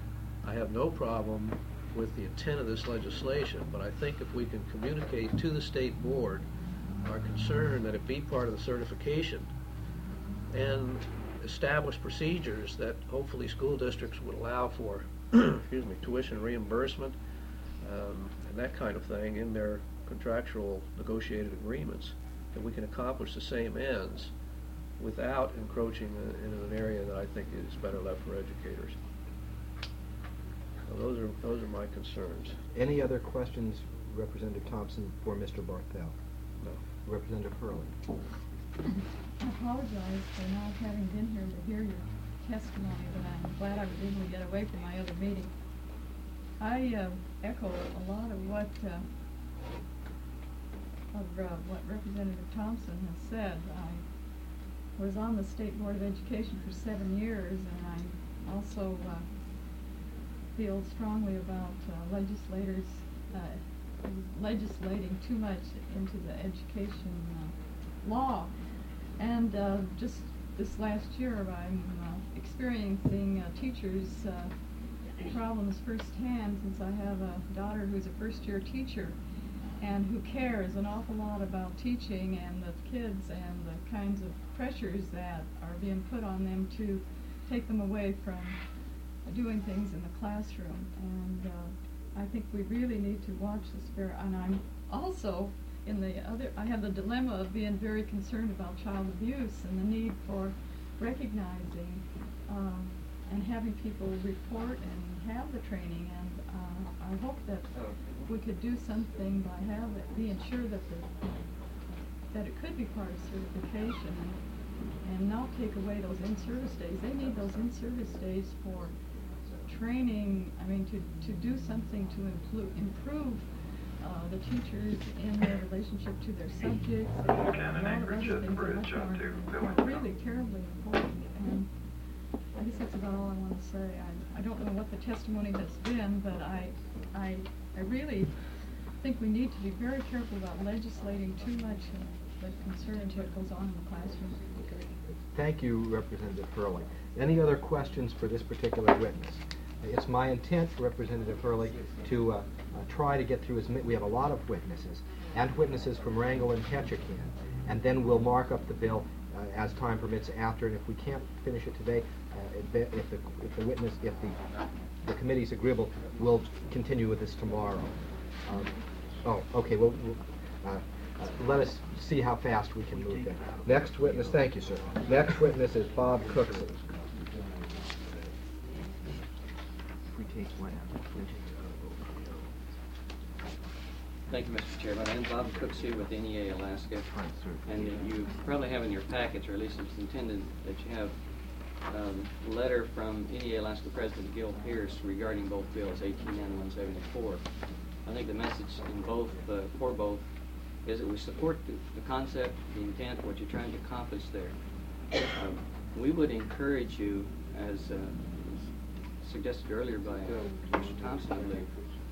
I have no problem with the intent of this legislation, but I think if we can communicate to the state board our concern that it be part of the certification and establish procedures that hopefully school districts would allow for excuse me, tuition reimbursement um, and that kind of thing in their contractual negotiated agreements, that we can accomplish the same ends without encroaching in an area that I think is better left for educators. So those are those are my concerns. Any other questions, Representative Thompson, for Mister Barthel? No. Representative Hurley. I apologize for not having been here to hear your testimony, but I'm glad I was able to get away from my other meeting. I uh, echo a lot of what uh, of uh, what Representative Thompson has said. I was on the State Board of Education for seven years, and I also uh, feel strongly about uh, legislators uh, legislating too much into the education uh, law. And uh, just this last year, I'm uh, experiencing uh, teachers' uh, problems firsthand, since I have a daughter who's a first-year teacher and who cares an awful lot about teaching and the kids and the kinds of pressures that are being put on them to take them away from doing things in the classroom. And uh, I think we really need to watch this very, and I'm also in the other, I have the dilemma of being very concerned about child abuse and the need for recognizing um, and having people report and have the training. And uh, I hope that we could do something by have it, being sure that the, that it could be part of certification, and, and not take away those in-service days. They need those in-service days for training, I mean, to, to do something to implu- improve uh, the teachers in their relationship to their subjects, and a lot of other things that much more, are really terribly important. And I guess that's about all I want to say. I, I don't know what the testimony has been, but I, I, I really think we need to be very careful about legislating too much that concerns what goes on in the classroom. Thank you, Representative Hurley. Any other questions for this particular witness? It's my intent, Representative Hurley, to uh, uh, try to get through as many. We have a lot of witnesses, and witnesses from Wrangell and Ketchikan, and then we'll mark up the bill uh, as time permits after. And if we can't finish it today, uh, if, the, if, the, if the witness, if the the committee's agreeable, we'll continue with this tomorrow. Um, oh, okay. Well, we'll, uh, uh, let us see how fast we can move that. Next witness. Thank you, sir. Next witness is Bob Cookson. Thank you, Mister Chairman. I'm Bob Cooksey with N E A Alaska. And you probably have in your packets, or at least it's intended that you have um, a letter from N E A Alaska President Gil Pierce regarding both bills, eighteen and one seventy-four. I think the message in both, uh, for both, is that we support the, the concept, the intent, what you're trying to accomplish there. Um, we would encourage you, as uh, suggested earlier by uh, Mister Thompson, I believe,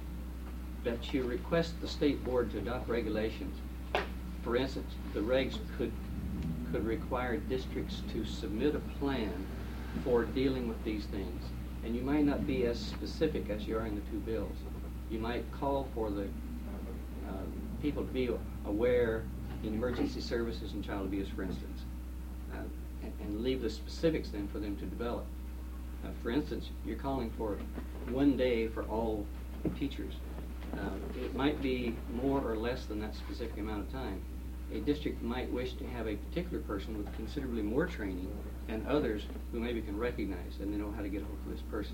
that you request the state board to adopt regulations. For instance, the regs could could require districts to submit a plan for dealing with these things. And you might not be as specific as you are in the two bills. You might call for the uh, people to be aware in emergency services and child abuse, for instance, uh, and, and leave the specifics then for them to develop. Uh, for instance, you're calling for one day for all teachers. Uh, it might be more or less than that specific amount of time. A district might wish to have a particular person with considerably more training and others who maybe can recognize and they know how to get a hold of this person,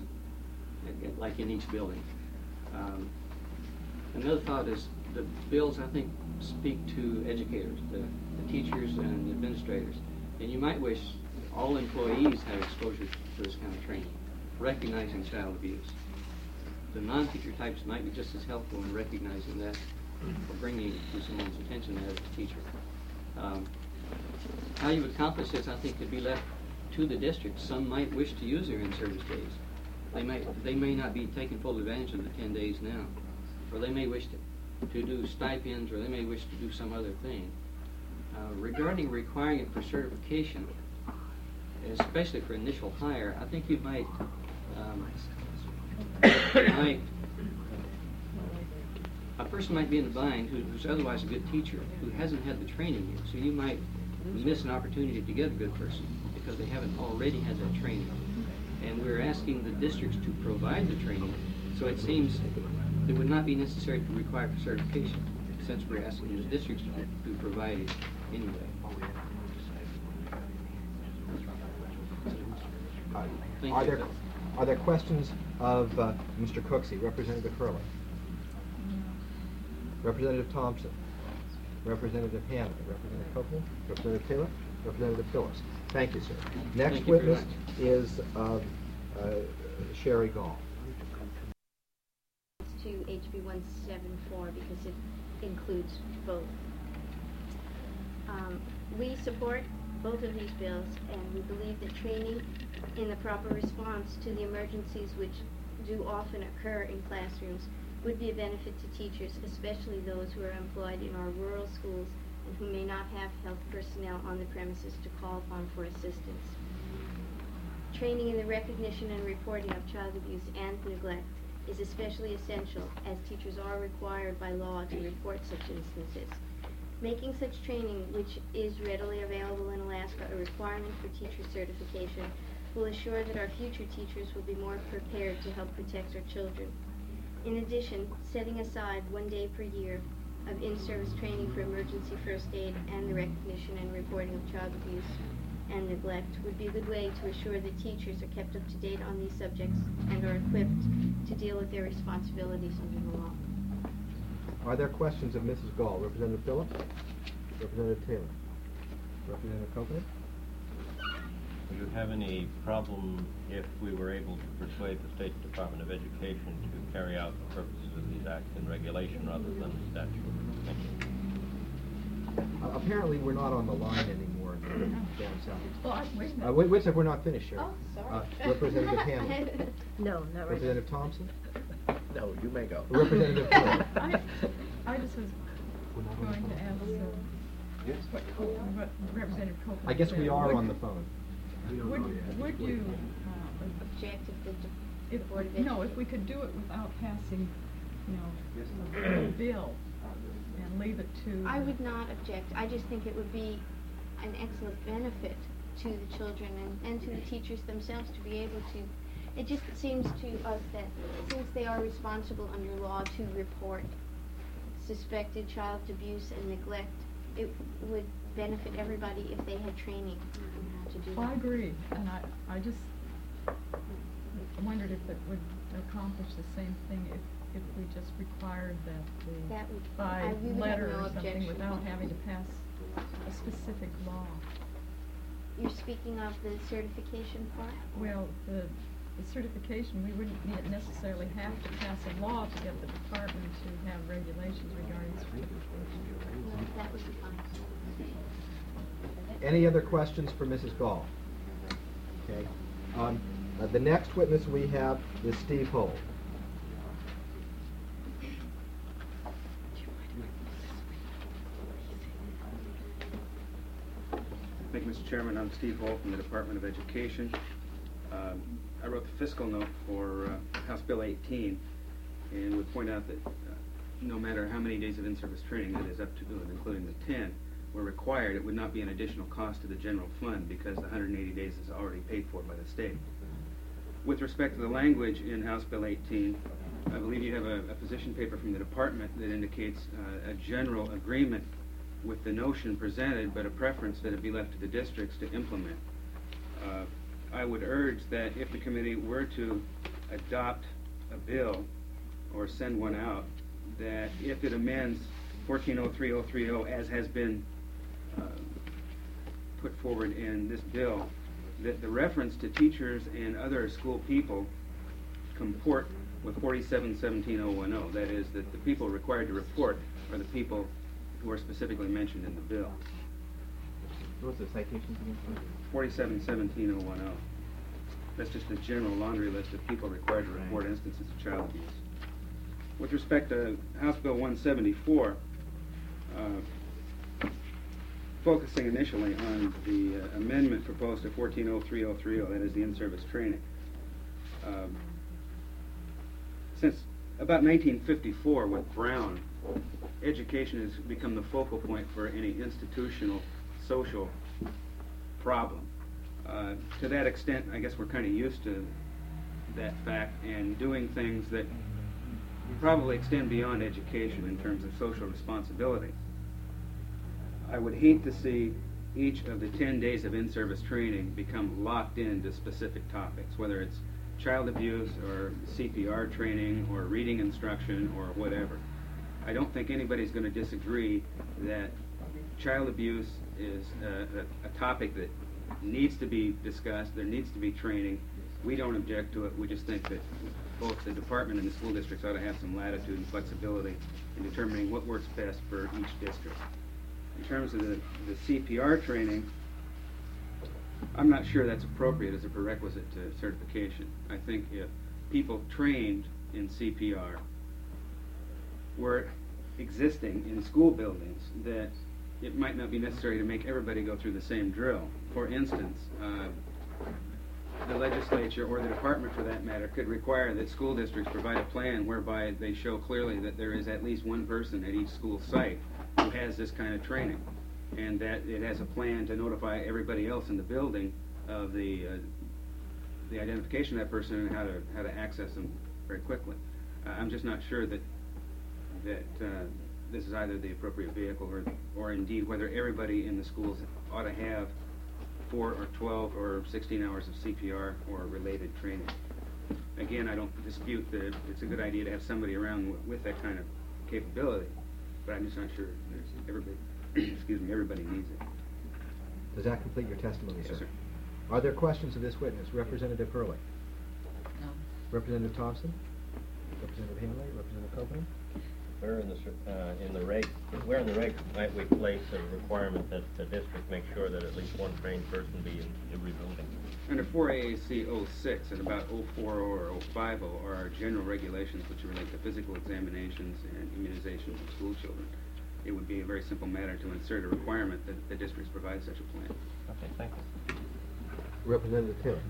like in each building. Um, another thought is the bills, I think, speak to educators, the, the teachers and administrators. And you might wish all employees have exposure to this kind of training, recognizing child abuse. The non-teacher types might be just as helpful in recognizing that or bringing it to someone's attention as a teacher. Um, how you accomplish this, I think, could be left to the district. Some might wish to use their in-service days. They might, they may not be taking full advantage of the ten days now, or they may wish to, to do stipends, or they may wish to do some other thing. Uh, regarding requiring it for certification, especially for initial hire, I think you might um, I, a person might be in a bind who, who's otherwise a good teacher, who hasn't had the training yet. So you might miss an opportunity to get a good person because they haven't already had that training. And we're asking the districts to provide the training, so it seems it would not be necessary to require for certification, since we're asking the districts to, to provide it anyway. Uh, Thank Are you. there, are there questions of uh, Mister Cooksey, Representative Hurley? Representative Thompson? Representative Hammond? Representative Copeland? Representative Taylor? Representative Phillips? Thank you, sir. Next Thank you very witness much. is uh, uh, Sherry Gall. To H B one seventy-four because it includes both. Um, we support both of these bills, and we believe that training in the proper response to the emergencies which do often occur in classrooms would be a benefit to teachers, especially those who are employed in our rural schools and who may not have health personnel on the premises to call upon for assistance. Training in the recognition and reporting of child abuse and neglect is especially essential, as teachers are required by law to report such instances. Making such training, which is readily available in Alaska, a requirement for teacher certification, will assure that our future teachers will be more prepared to help protect our children. In addition, setting aside one day per year of in-service training for emergency first aid and the recognition and reporting of child abuse and neglect would be a good way to assure that teachers are kept up to date on these subjects and are equipped to deal with their responsibilities under the law. Are there questions of Missus Gall? Representative Phillips? Representative Taylor? Representative Copeland? Do you have any problem if we were able to persuade the State Department of Education to carry out the purposes of these acts in regulation rather than statute? Thank you. Uh, apparently, we're not on the line anymore down southeast. Well, I- wait a minute. Uh, wait, wait a second, we're not finished, Sherry. Oh, sorry. Uh, Representative Hammond? No, not right. Representative Thompson? No, you may go. Representative Hurley? I, I just was going to ask uh, what, what Representative Copeland I guess we said. are Would- on the phone. Would, would you, uh, Object if the d- if, Board of no, if we could do it without passing, you know, a bill and leave it to. I would not object. I just think it would be an excellent benefit to the children and, and to the teachers themselves to be able to. It just seems to us that since they are responsible under law to report suspected child abuse and neglect, it would benefit everybody if they had training on how to do Well, I that. agree, and I, I just wondered if it would accomplish the same thing if, if we just required that the, That would- by I really have letter no or something objection. without having to pass a specific law. You're speaking of the certification part? Well, the, the certification, we wouldn't ne- necessarily have to pass a law to get the department to have regulations regarding certification. No, that would be fine. Any other questions for Missus Gall? Okay. Um, uh, the next witness we have is Steve Hull. Thank you, Mister Chairman. I'm Steve Holt from the Department of Education. Um, I wrote the fiscal note for uh, House Bill eighteen, and would point out that uh, no matter how many days of in-service training, that is up to, including the ten, were required, it would not be an additional cost to the general fund because the one hundred eighty days is already paid for by the state. With respect to the language in House Bill eighteen, I believe you have a, a position paper from the department that indicates uh, a general agreement with the notion presented, but a preference that it be left to the districts to implement. Uh, I would urge that if the committee were to adopt a bill or send one out, that if it amends fourteen oh three oh three oh as has been uh, put forward in this bill, that the reference to teachers and other school people comport with forty-seven seventeen oh ten. That is, that the people required to report are the people who are specifically mentioned in the bill. What was the citations again? forty-seven seventeen oh ten. That's just a general laundry list of people required to report instances of child abuse. With respect to House Bill one seventy-four, uh, focusing initially on the uh, amendment proposed to fourteen oh three oh three oh, that is the in-service training. Um, since about nineteen fifty-four with Brown, education has become the focal point for any institutional social problem. Uh, to that extent, I guess we're kind of used to that fact and doing things that probably extend beyond education in terms of social responsibility. I would hate to see each of the ten days of in-service training become locked into specific topics, whether it's child abuse or C P R training or reading instruction or whatever. I don't think anybody's going to disagree that child abuse is a, a, a topic that needs to be discussed, there needs to be training. We don't object to it, we just think that both the department and the school districts ought to have some latitude and flexibility in determining what works best for each district. In terms of the, the C P R training, I'm not sure that's appropriate as a prerequisite to certification. I think if people trained in C P R were existing in school buildings, that it might not be necessary to make everybody go through the same drill. For instance, uh, the legislature or the department for that matter could require that school districts provide a plan whereby they show clearly that there is at least one person at each school site who has this kind of training, and that it has a plan to notify everybody else in the building of the uh, the identification of that person and how to how to access them very quickly. Uh, I'm just not sure that that uh, this is either the appropriate vehicle or or indeed whether everybody in the schools ought to have four or twelve or sixteen hours of C P R or related training. Again, I don't dispute that it's a good idea to have somebody around w with that kind of capability, but I'm just not sure there's everybody, excuse me, everybody needs it. Does that complete your testimony, Yes, sir? sir. Are there questions of this witness? Representative Hurley? No. Representative Thompson? Representative Hanley? Representative Copeland? Where in the, cer- uh, in the reg, where in the regs might we place a requirement that the district make sure that at least one trained person be in every building? Under four A A C oh six and about oh four oh or oh five oh are our general regulations which relate to physical examinations and immunizations of school children. It would be a very simple matter to insert a requirement that the districts provide such a plan. Okay, thank you. Representative Taylor?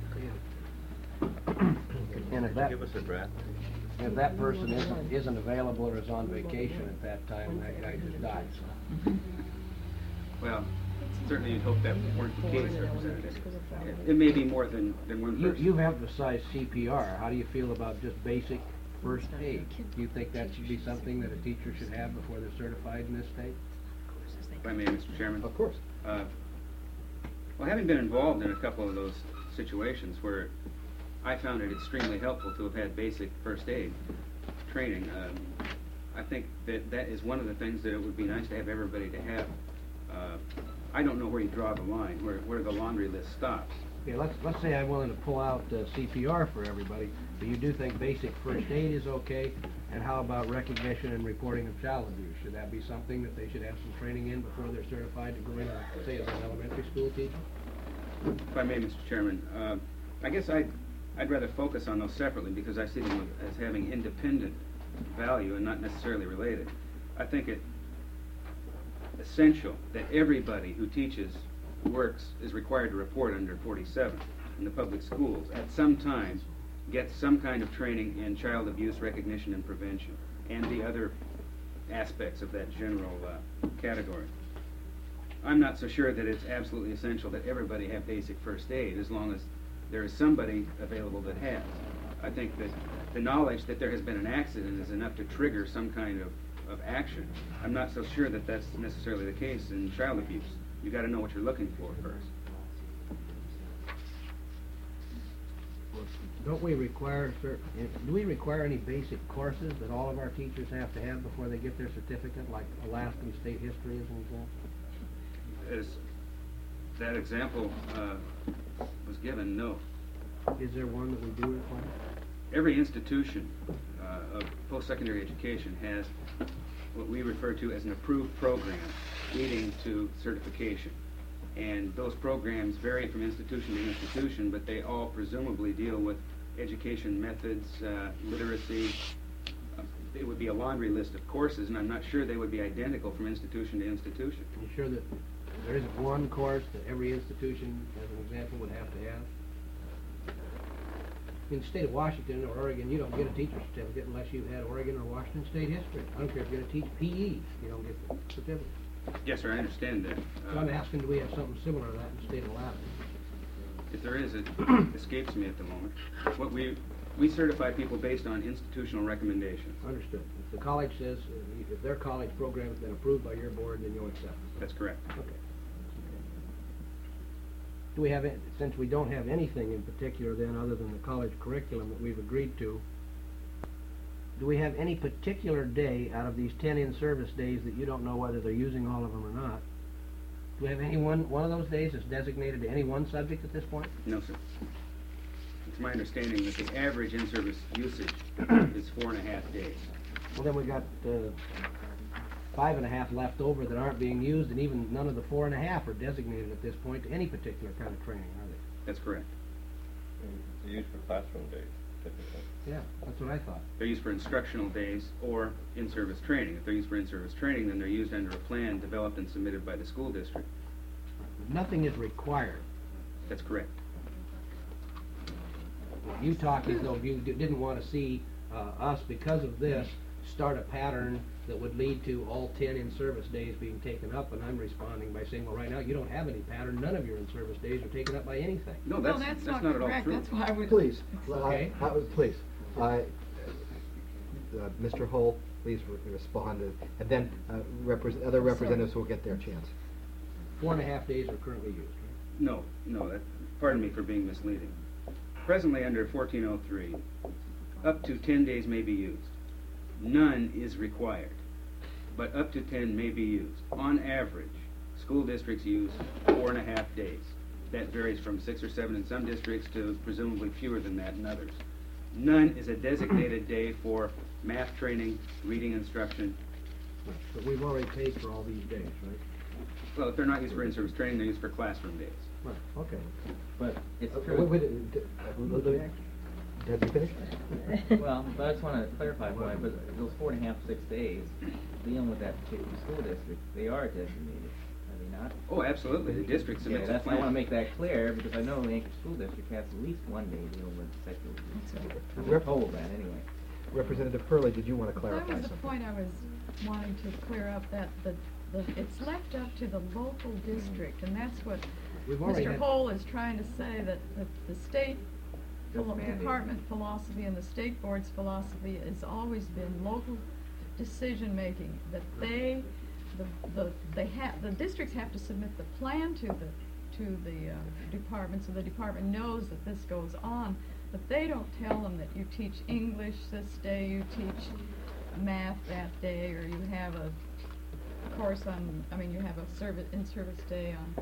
And if Could that, you give us a draft? if that person isn't, isn't available or is on vacation at that time, that guy just died. So. Well, certainly you'd hope that weren't the case, Representative. It, it may be more than, than one You, person. you've emphasized C P R. How do you feel about just basic first aid? Do you think that should be something that a teacher should have before they're certified in this state? If I may, Mister Chairman. Of course. Uh, well, having been involved in a couple of those situations where I found it extremely helpful to have had basic first aid training, um, I think that that is one of the things that it would be nice to have everybody to have. Uh, I don't know where you draw the line, where, where the laundry list stops. Okay, let's, let's say I'm willing to pull out uh, C P R for everybody, but you do think basic first aid is okay, and how about recognition and reporting of child abuse? Should that be something that they should have some training in before they're certified to go in, uh, say, as an elementary school teacher? If I may, Mister Chairman, uh, I guess I'd, I'd rather focus on those separately because I see them as having independent value and not necessarily related. I think it essential that everybody who teaches works is required to report under forty-seven in the public schools at some time gets some kind of training in child abuse recognition and prevention and the other aspects of that general uh, category. I'm not so sure that it's absolutely essential that everybody have basic first aid as long as there is somebody available that has. I think that the knowledge that there has been an accident is enough to trigger some kind of, of action. I'm not so sure that that's necessarily the case in child abuse. You've got to know what you're looking for first. Don't we require, cer- do we require any basic courses that all of our teachers have to have before they get their certificate, like Alaskan state history as an example? As that example uh, was given, no. Is there one that we do require? Every institution uh, of post-secondary education has what we refer to as an approved program leading to certification. And those programs vary from institution to institution, but they all presumably deal with education methods, uh, literacy. Uh, it would be a laundry list of courses, and I'm not sure they would be identical from institution to institution. Are you sure that there isn't one course that every institution, as an example, would have to have? In the state of Washington or Oregon, you don't get a teacher's certificate unless you've had Oregon or Washington State history. I don't care if you're going to teach P E, you don't get the certificate. Yes, sir, I understand that. So I'm Uh, asking, do we have something similar to that in the state of Alaska? If there is, it escapes me at the moment. What we, we certify people based on institutional recommendations. Understood. If the college says, uh, if their college program has been approved by your board, then you'll accept it. That's correct. Okay. Do we have, any- since we don't have anything in particular then, other than the college curriculum that we've agreed to, do we have any particular day out of these ten in-service days that you don't know whether they're using all of them or not? Do we have any one, one of those days that's designated to any one subject at this point? No, sir. It's my understanding that the average in-service usage is four and a half days. Well, then we got uh, five and a half left over that aren't being used, and even none of the four and a half are designated at this point to any particular kind of training, are they? That's correct. They're used for classroom days, typically. Yeah, that's what I thought. They're used for instructional days or in-service training. If they're used for in-service training, then they're used under a plan developed and submitted by the school district. Nothing is required. That's correct. You talk as though you d- didn't want to see uh, us, because of this, start a pattern that would lead to all ten in-service days being taken up, and I'm responding by saying, well, right now, you don't have any pattern. None of your in-service days are taken up by anything. No, Well, that's, that's that's not not at all correct. true. That's why I was. Please, Okay. I- I was- please, I, uh, Mister Hull, please re- respond, uh, and then uh, repres- other representatives will get their chance. Four and a half days are currently used, right? No, no, that, pardon me for being misleading. Presently, under fourteen oh three, up to ten days may be used. None is required, but up to ten may be used. On average, school districts use four and a half days. That varies from six or seven in some districts to presumably fewer than that in others. None is a designated day for math training, reading instruction. But we've already paid for all these days, right? Well, if they're not used for in-service training, they're used for classroom days. Right, okay. But it's Uh, true. wait, wait, d- uh, let me- Have you finished? Well, but I just want to clarify for you, but those four and a half, six days, dealing with that particular school district, they are designated, are they not? Oh, absolutely, the district Yeah, submits a that's, I plan. want to make that clear, because I know the Anchorage School District has at least one day dealing with sexual abuse. I've been Rep- told that, anyway. Representative Hurley, did you want to clarify That was the something? point I was wanting to clear up, that the, the, it's left up to the local district, and that's what We've already Mister had- Hole is trying to say, that the, the state Just philo- mandated. department philosophy and the state board's philosophy has always been local decision-making, that they, the, the, they have, the districts have to submit the plan to the, to the, uh, department, so the department knows that this goes on, but they don't tell them that you teach English this day, you teach math that day, or you have a course on, I mean, you have a service, in-service day on,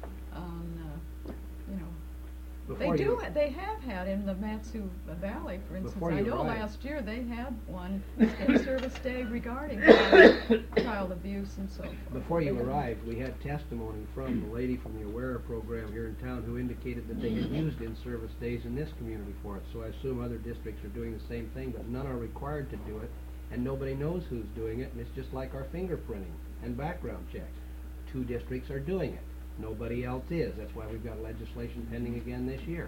on, uh, you know, they Before do, you- it. They have had in the Matsu Valley, for instance. Before I you know arrive- last year they had one in-service day regarding child, child abuse and so forth. Before you They don't- arrived, we had testimony from the lady from the Aware program here in town who indicated that they had used in-service days in this community for it. So I assume other districts are doing the same thing, but none are required to do it, and nobody knows who's doing it, and it's just like our fingerprinting and background checks. Two districts are doing it. Nobody else is. That's why we've got legislation pending again this year.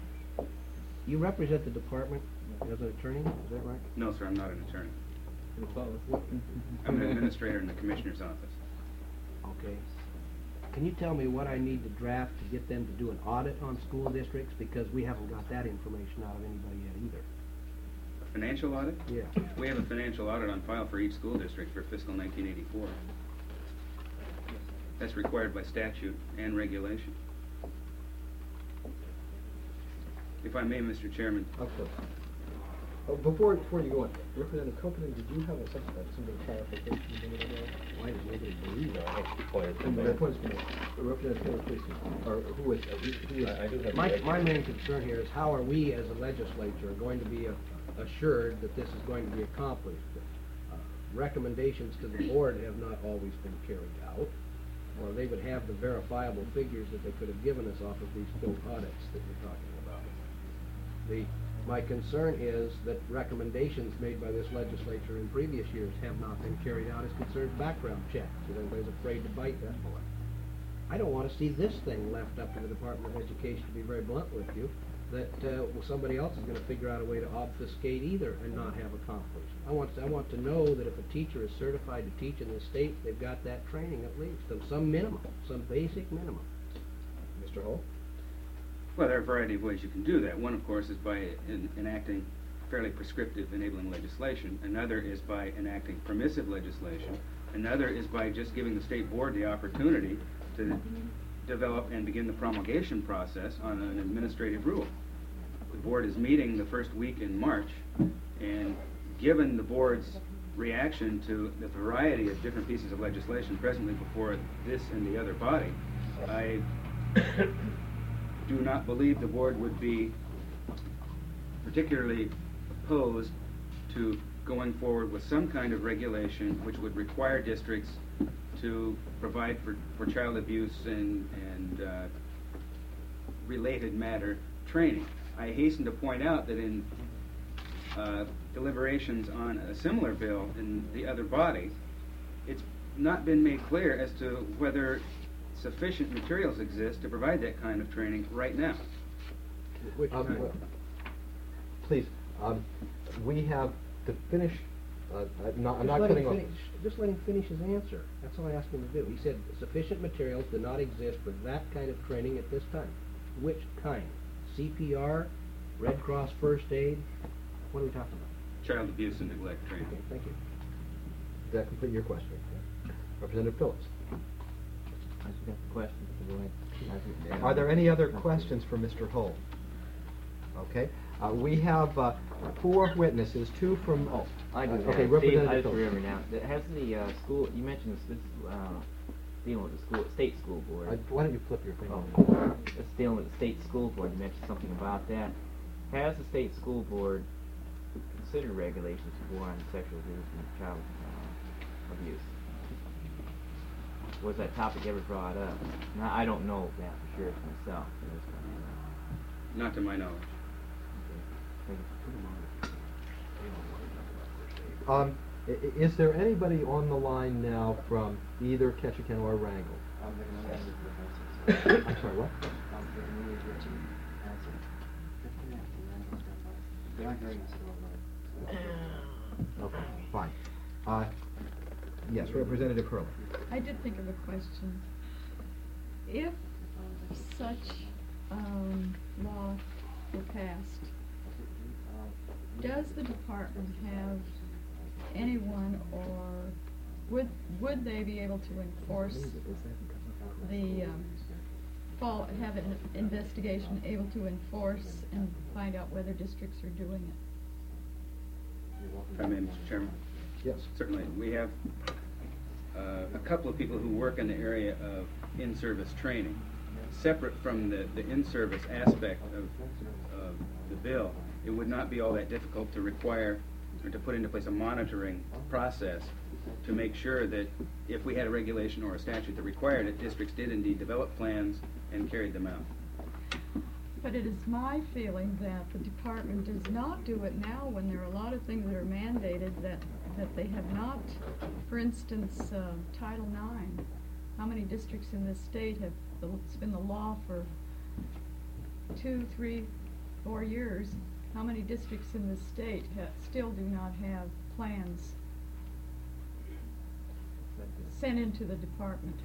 You represent the department as an attorney, is that right? No, sir, I'm not an attorney. What- I'm an administrator in the commissioner's office. Okay. Can you tell me what I need to draft to get them to do an audit on school districts? Because we haven't got that information out of anybody yet either. A financial audit? Yeah. We have a financial audit on file for each school district for fiscal nineteen eighty-four. That's required by statute and regulation. If I may, Mister Chairman. Of course. Oh, before, before you go on, Representative Copeland, did you have a, some, uh, some clarification you wanted to make? Why does nobody believe No, that? I think the point has been The made. point is made. Representative Taylor, please, or who is, uh, who who is? I I do have. My, the- my main concern here is how are we as a legislature going to be uh, assured that this is going to be accomplished? Uh, Recommendations to the board have not always been carried out, or they would have the verifiable figures that they could have given us off of these field audits that we're talking about. The, my concern is that recommendations made by this legislature in previous years have not been carried out as concerns background checks, and everybody's afraid to bite that bullet. I don't want to see this thing left up to the Department of Education, to be very blunt with you. that uh, well, somebody else is going to figure out a way to obfuscate either and not have accomplished. I want to, I want to know that if a teacher is certified to teach in the state, they've got that training at least, of some minimum, some basic minimum. Mister Holt? Well, there are a variety of ways you can do that. One, of course, is by en- enacting fairly prescriptive enabling legislation. Another is by enacting permissive legislation. Another is by just giving the state board the opportunity to develop and begin the promulgation process on an administrative rule. The board is meeting the first week in March, and given the board's reaction to the variety of different pieces of legislation presently before this and the other body, I do not believe the board would be particularly opposed to going forward with some kind of regulation which would require districts to provide for, for child abuse and, and uh, related matter training. I hasten to point out that in uh, deliberations on a similar bill in the other body, it's not been made clear as to whether sufficient materials exist to provide that kind of training right now. Which Um, kind? well, Please, um, we have to finish, uh, I'm not, I'm Just not let cutting him off. finish. Just let him finish his answer. That's all I asked him to do. He said sufficient materials do not exist for that kind of training at this time. Which kind? C P R, Red Cross First Aid? What are we talking about? Child abuse and neglect training. Okay, thank you. Does that complete your question? Representative Phillips? I just got the question. Go ahead. Are there any other questions for Mister Hull? Okay. Uh, we have uh, four witnesses, two from... Oh, I do. uh, have okay, it. Steve, Representative I just Phillips. remember now. That has the uh, school, you mentioned this, this uh, dealing with the school, state school board. Uh, why don't you flip your finger? Oh, it's dealing with the state school board. You mentioned something about that. Has the state school board considered regulations for on sexual abuse and child uh, abuse? Was that topic ever brought up? Now, I don't know that for sure myself. Not to my knowledge. Um, i- i- is there anybody on the line now from either Ketchikan or Wrangell? I'm sorry, what? Okay, fine. Uh, yes, Representative Hurley. I did think of a question. If such um, law were passed, does the department have anyone, or would would they be able to enforce the um, fall, have an investigation able to enforce and find out whether districts are doing it? If I may, Mister Chairman. Yes. Certainly. We have uh, a couple of people who work in the area of in-service training. Separate from the, the in-service aspect of, of the bill, it would not be all that difficult to require or to put into place a monitoring process to make sure that if we had a regulation or a statute that required it, districts did indeed develop plans and carried them out. But it is my feeling that the department does not do it now when there are a lot of things that are mandated that, that they have not. For instance, uh, Title nine. How many districts in this state have, it's been the law for two, three, four years. How many districts in this state ha still do not have plans sent into the department?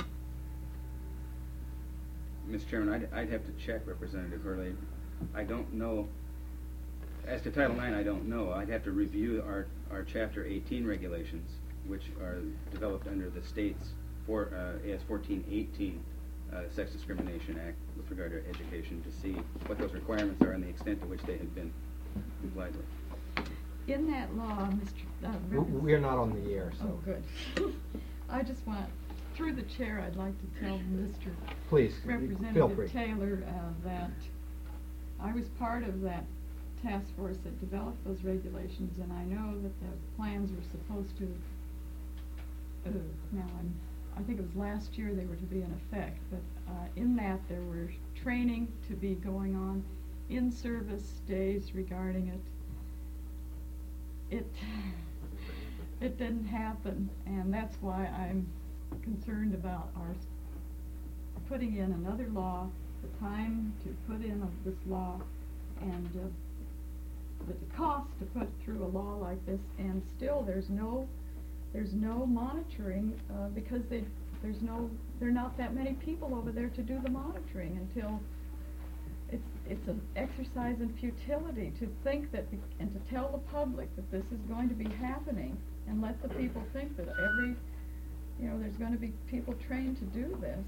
Mister Chairman, I'd, I'd have to check, Representative Hurley. I don't know. As to Title nine, I don't know. I'd have to review our, our Chapter eighteen regulations, which are developed under the state's for, uh, A S fourteen eighteen uh, Sex Discrimination Act with regard to education to see what those requirements are and the extent to which they have been complied with. In that law, Mister Uh, W- We're not on the air, so... Oh, good. I just want, through the chair, I'd like to tell Mister Please, feel free. Representative Taylor uh, that I was part of that task force that developed those regulations, and I know that the plans were supposed to, uh, now I'm, I think it was last year they were to be in effect, but uh, in that there were training to be going on, in-service days regarding it. It, it didn't happen, and that's why I'm concerned about our putting in another law, the time to put in of this law and uh, the cost to put through a law like this, and still there's no there's no monitoring uh, because they there's no there are not that many people over there to do the monitoring until it's it's an exercise in futility to think that be, and to tell the public that this is going to be happening and let the people think that every you know there's going to be people trained to do this.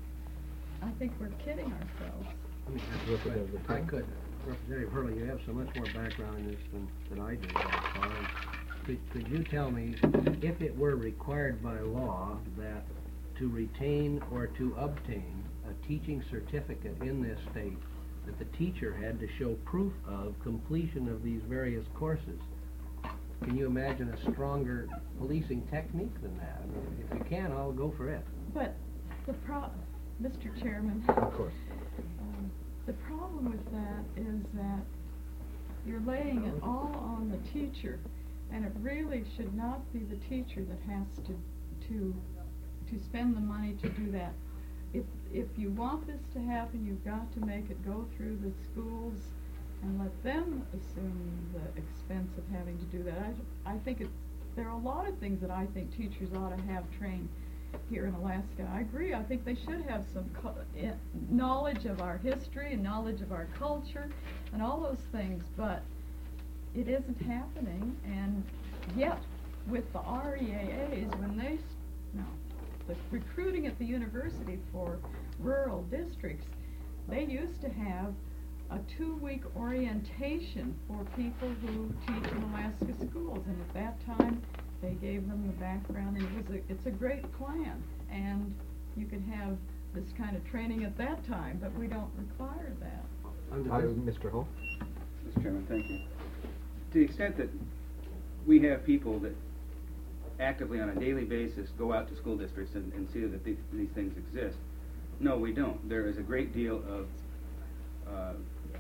I think we're kidding ourselves. Let me ask you a question. If I could, Representative Hurley, you have so much more background in this than, than I do. So could, could you tell me, if it were required by law that to retain or to obtain a teaching certificate in this state, that the teacher had to show proof of completion of these various courses, can you imagine a stronger policing technique than that? I mean, if you can, I'll go for it. But the pro, Mister Chairman. Of course. Um, the problem with that is that you're laying it all on the teacher, and it really should not be the teacher that has to to to spend the money to do that. If if you want this to happen, you've got to make it go through the schools and let them assume the expense of having to do that. I, I think it's, there are a lot of things that I think teachers ought to have trained here in Alaska. I agree. I think they should have some co I knowledge of our history and knowledge of our culture and all those things, but it isn't happening. And yet, with the R E A As, when they, no, the recruiting at the university for rural districts, they used to have a two-week orientation for people who teach in Alaska schools, and at that time they gave them the background, and it was a, it's a great plan, and you could have this kind of training at that time, but we don't require that. Uh, Mister Hull? Mister Chairman, thank you. To the extent that we have people that actively on a daily basis go out to school districts and, and see that these, these things exist, no, we don't. There is a great deal of uh,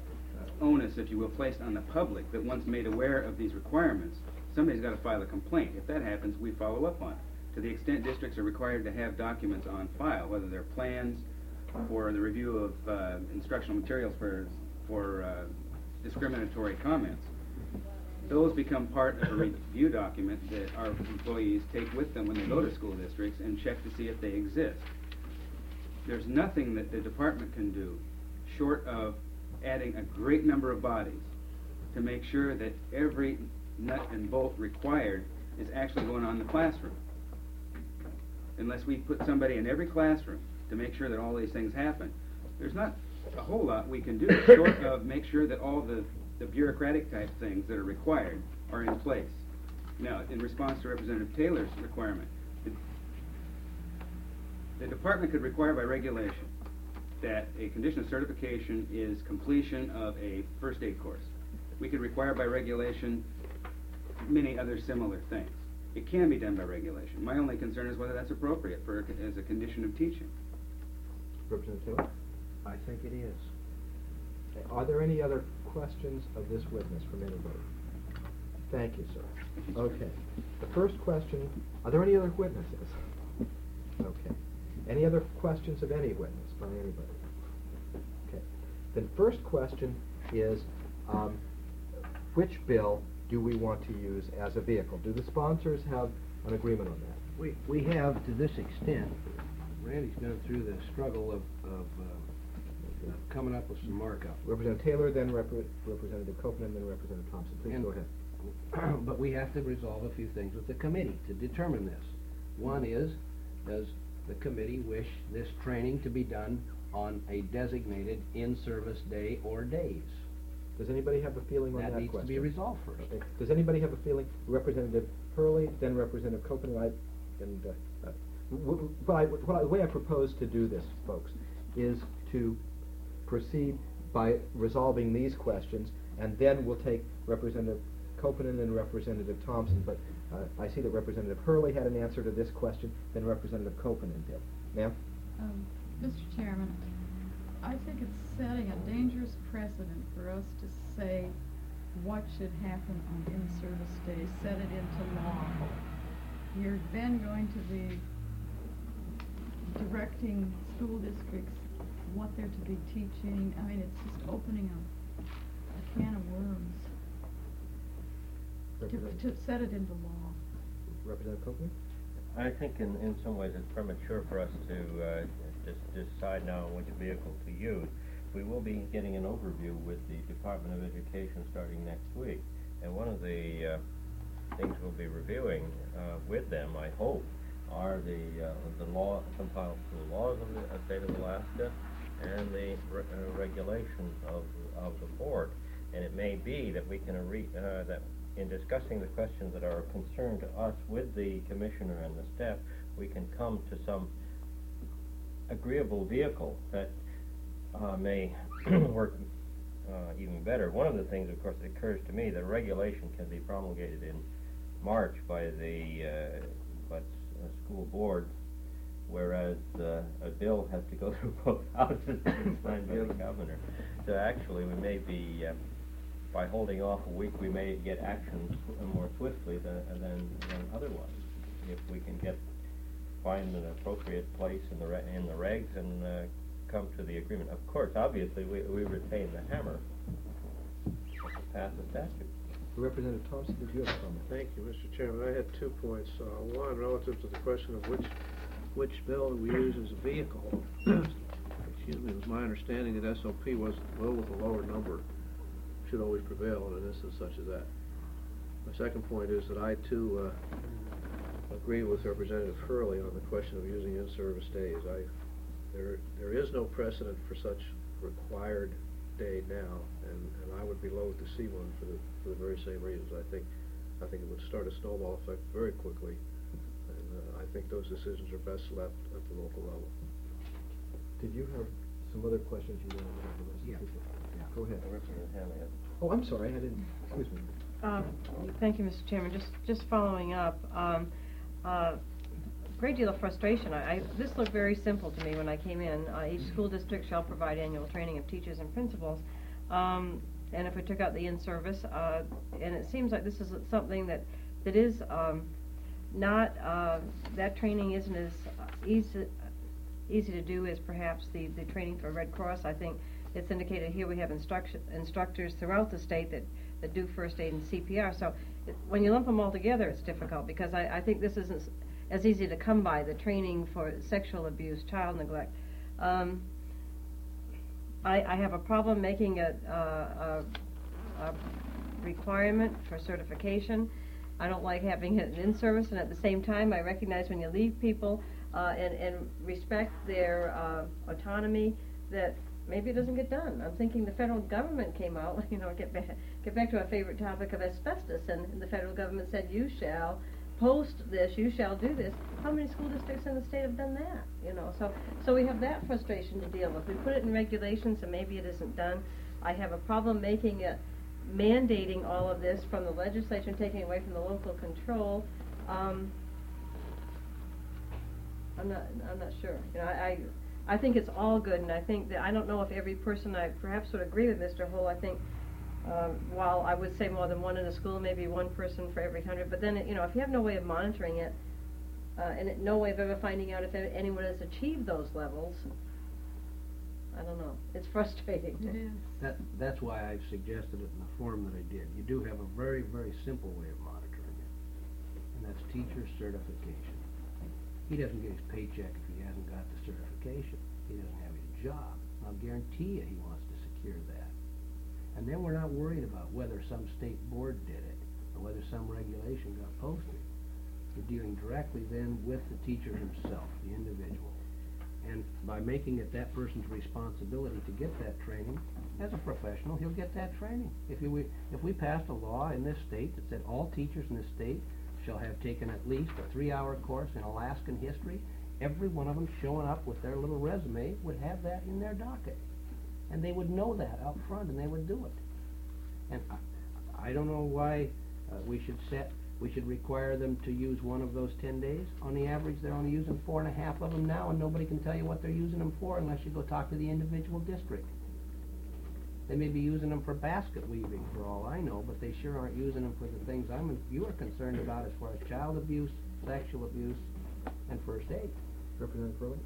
onus, if you will, placed on the public that once made aware of these requirements, somebody's got to file a complaint. If that happens, we follow up on it. To the extent districts are required to have documents on file, whether they're plans for the review of uh, instructional materials for, for uh, discriminatory comments, those become part of a review document that our employees take with them when they go to school districts and check to see if they exist. There's nothing that the department can do short of adding a great number of bodies to make sure that every nut and bolt required is actually going on in the classroom. Unless we put somebody in every classroom to make sure that all these things happen, there's not a whole lot we can do short of make sure that all the, the bureaucratic type things that are required are in place. Now, in response to Representative Taylor's requirement, the, the department could require by regulation that a condition of certification is completion of a first aid course. We could require by regulation many other similar things. It can be done by regulation. My only concern is whether that's appropriate for a, as a condition of teaching. Representative Taylor? I think it is. Okay. Are there any other questions of this witness from anybody? Thank you, sir. Okay. The first question, are there any other witnesses? Okay. Any other questions of any witness by anybody? Okay. The first question is, um, which bill do we want to use as a vehicle? Do the sponsors have an agreement on that? We, we have, to this extent, Randy's gone through the struggle of, of uh, uh, coming up with some markup. Representative Taylor, then Rep Representative Copeland, then Representative Thompson. Please and, go ahead. But we have to resolve a few things with the committee to determine this. One is, does the committee wish this training to be done on a designated in-service day or days? Does anybody have a feeling on that, that needs question? to be resolved first. Okay. Does anybody have a feeling? Representative Hurley, then Representative Copeland, I, and uh, uh, w w I, what I, the way I propose to do this, folks, is to proceed by resolving these questions, and then we'll take Representative Copeland and Representative Thompson. But uh, I see that Representative Hurley had an answer to this question, then Representative Copeland did. Ma'am? Um, Mister Chairman, I think it's setting a dangerous precedent for us to say what should happen on in-service days, set it into law. You're then going to be directing school districts what they're to be teaching. I mean, it's just opening a, to set it into law. Representative Copeland? I think in, in some ways it's premature for us to uh, just decide now which vehicle to use. We will be getting an overview with the Department of Education starting next week. And one of the uh, things we'll be reviewing uh, with them, I hope, are the uh, the law, compiled the laws of the uh, state of Alaska and the re uh, regulations of, of the board. And it may be that we can, re uh, that in discussing the questions that are of concern to us with the commissioner and the staff, we can come to some agreeable vehicle that uh, may work uh, even better. One of the things, of course, that occurs to me, that regulation can be promulgated in March by the uh, by uh, school board, whereas uh, a bill has to go through both houses and signed by the governor. So actually, we may be, uh, by holding off a week, we may get action more swiftly than, than, than otherwise, if we can get find an appropriate place in the re in the regs and uh, come to the agreement. Of course, obviously, we, we retain the hammer to pass the statute. Representative Thompson, did you have a comment? Thank you, Mister Chairman. I had two points. Uh, one, relative to the question of which which bill we use as a vehicle. Excuse me. It was my understanding that S O P was the bill with a lower number should always prevail in an instance such as that. My second point is that I too uh, agree with Representative Hurley on the question of using in-service days. I there there is no precedent for such required day now, and, and I would be loath to see one for the for the very same reasons. I think I think it would start a snowball effect very quickly, and uh, I think those decisions are best left at the local level. Did you have some other questions you wanted to have the rest Yeah. of the people? Yeah. Go ahead. Representative Hanley has- Oh, I'm sorry, I didn't, excuse me. Uh, Thank you, Mister Chairman. Just, just following up, um, uh, great deal of frustration. I, I, this looked very simple to me when I came in. Uh, each school district shall provide annual training of teachers and principals. Um, and if we took out the in-service, uh, and it seems like this is something that, that is um, not, uh, that training isn't as easy, easy to do as perhaps the, the training for Red Cross. I think it's indicated here we have instruction, instructors throughout the state that, that do first aid and C P R. So it, when you lump them all together, it's difficult, because I, I think this isn't as easy to come by, the training for sexual abuse, child neglect. Um, I, I have a problem making a, uh, a, a requirement for certification. I don't like having it in service, and at the same time, I recognize when you leave people uh, and, and respect their uh, autonomy, that maybe it doesn't get done. I'm thinking the federal government came out, you know, get back, get back to our favorite topic of asbestos, and the federal government said, you shall post this, you shall do this. How many school districts in the state have done that? You know, so so we have that frustration to deal with. We put it in regulations, and maybe it isn't done. I have a problem making it, mandating all of this from the legislature and taking away from the local control. Um, I'm not, I'm not sure. You know, I, I, I think it's all good, and I think that I don't know if every person, I perhaps would agree with Mister Hull. I think. Uh, while I would say more than one in a school, maybe one person for every hundred, but then, you know, if you have no way of monitoring it, uh, and it, no way of ever finding out if anyone has achieved those levels, I don't know. It's frustrating. It is. That, that's why I've suggested it in the form that I did. You do have a very, very simple way of monitoring it, and that's teacher certification. He doesn't get his paycheck if he hasn't got the certification. He doesn't have his job. I'll guarantee you he wants to secure that. And then we're not worried about whether some state board did it or whether some regulation got posted. We're dealing directly then with the teacher himself, the individual. And by making it that person's responsibility to get that training, as a professional, he'll get that training. If, you, if we passed a law in this state that said all teachers in this state shall have taken at least a three-hour course in Alaskan history, every one of them showing up with their little resume would have that in their docket. And they would know that up front, and they would do it. And I, I don't know why uh, we should set, we should require them to use one of those ten days. On the average, they're only using four and a half of them now, and nobody can tell you what they're using them for unless you go talk to the individual district. They may be using them for basket weaving, for all I know, but they sure aren't using them for the things I'm, you are concerned about as far as child abuse, sexual abuse, and first aid. Representative Furley?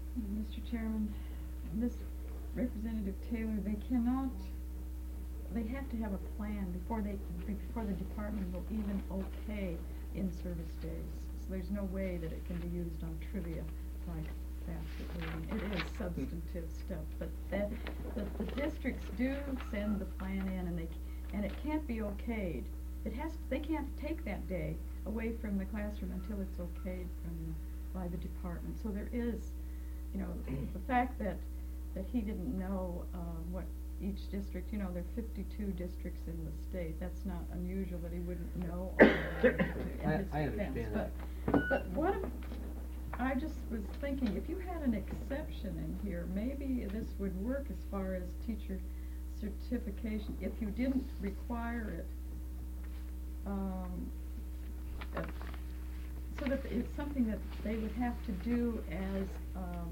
Mister Chairman, this Representative Taylor, they cannot, they have to have a plan before they, before the department will even okay in-service days. So there's no way that it can be used on trivia like basket weaving. It is substantive stuff, but that, the, the districts do send the plan in, and they, and it can't be okayed. It has, they can't take that day away from the classroom until it's okayed from, by the department. So there is, you know, the fact that, that he didn't know uh, what each district, you know, there are fifty-two districts in the state. That's not unusual that he wouldn't know all of them. in I- his I defense. understand but, But what if, I just was thinking, if you had an exception in here, maybe this would work as far as teacher certification, if you didn't require it. Um, uh, so that it's something that they would have to do as, um,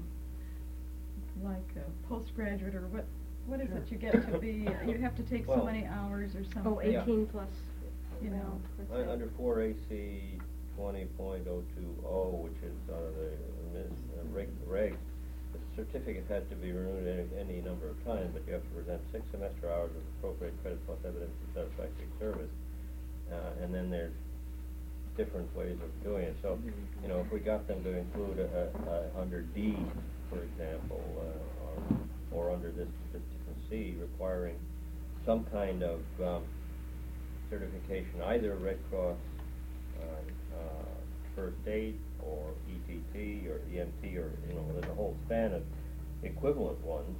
like a postgraduate, or what, what is Sure. it you get to be, you have to take so Well, many hours or something. Oh, eighteen plus. You know. Un- Under four A C twenty point oh two oh, which is uh, the mis- uh, reg, reg, the certificate has to be renewed any, any number of times, but you have to present six semester hours of appropriate credit plus evidence of satisfactory service. Uh, and then there's different ways of doing it. So, you know, if we got them to include a, a, a under D, for example, uh, or, or under this, this different C, requiring some kind of um, certification, either Red Cross uh, uh, first aid or E T T or E M T, or, you know, there's a whole span of equivalent ones.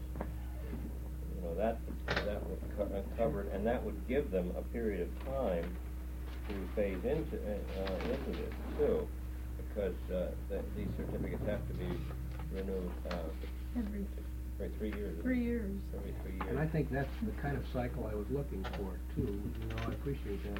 You know, that that would co- uh, cover it, and that would give them a period of time to phase into uh, into this too, because uh, the, these certificates have to be renewed uh, Every every three years. isn't three it? years. Every three years. And I think that's the kind of cycle I was looking for too. You know, I appreciate that.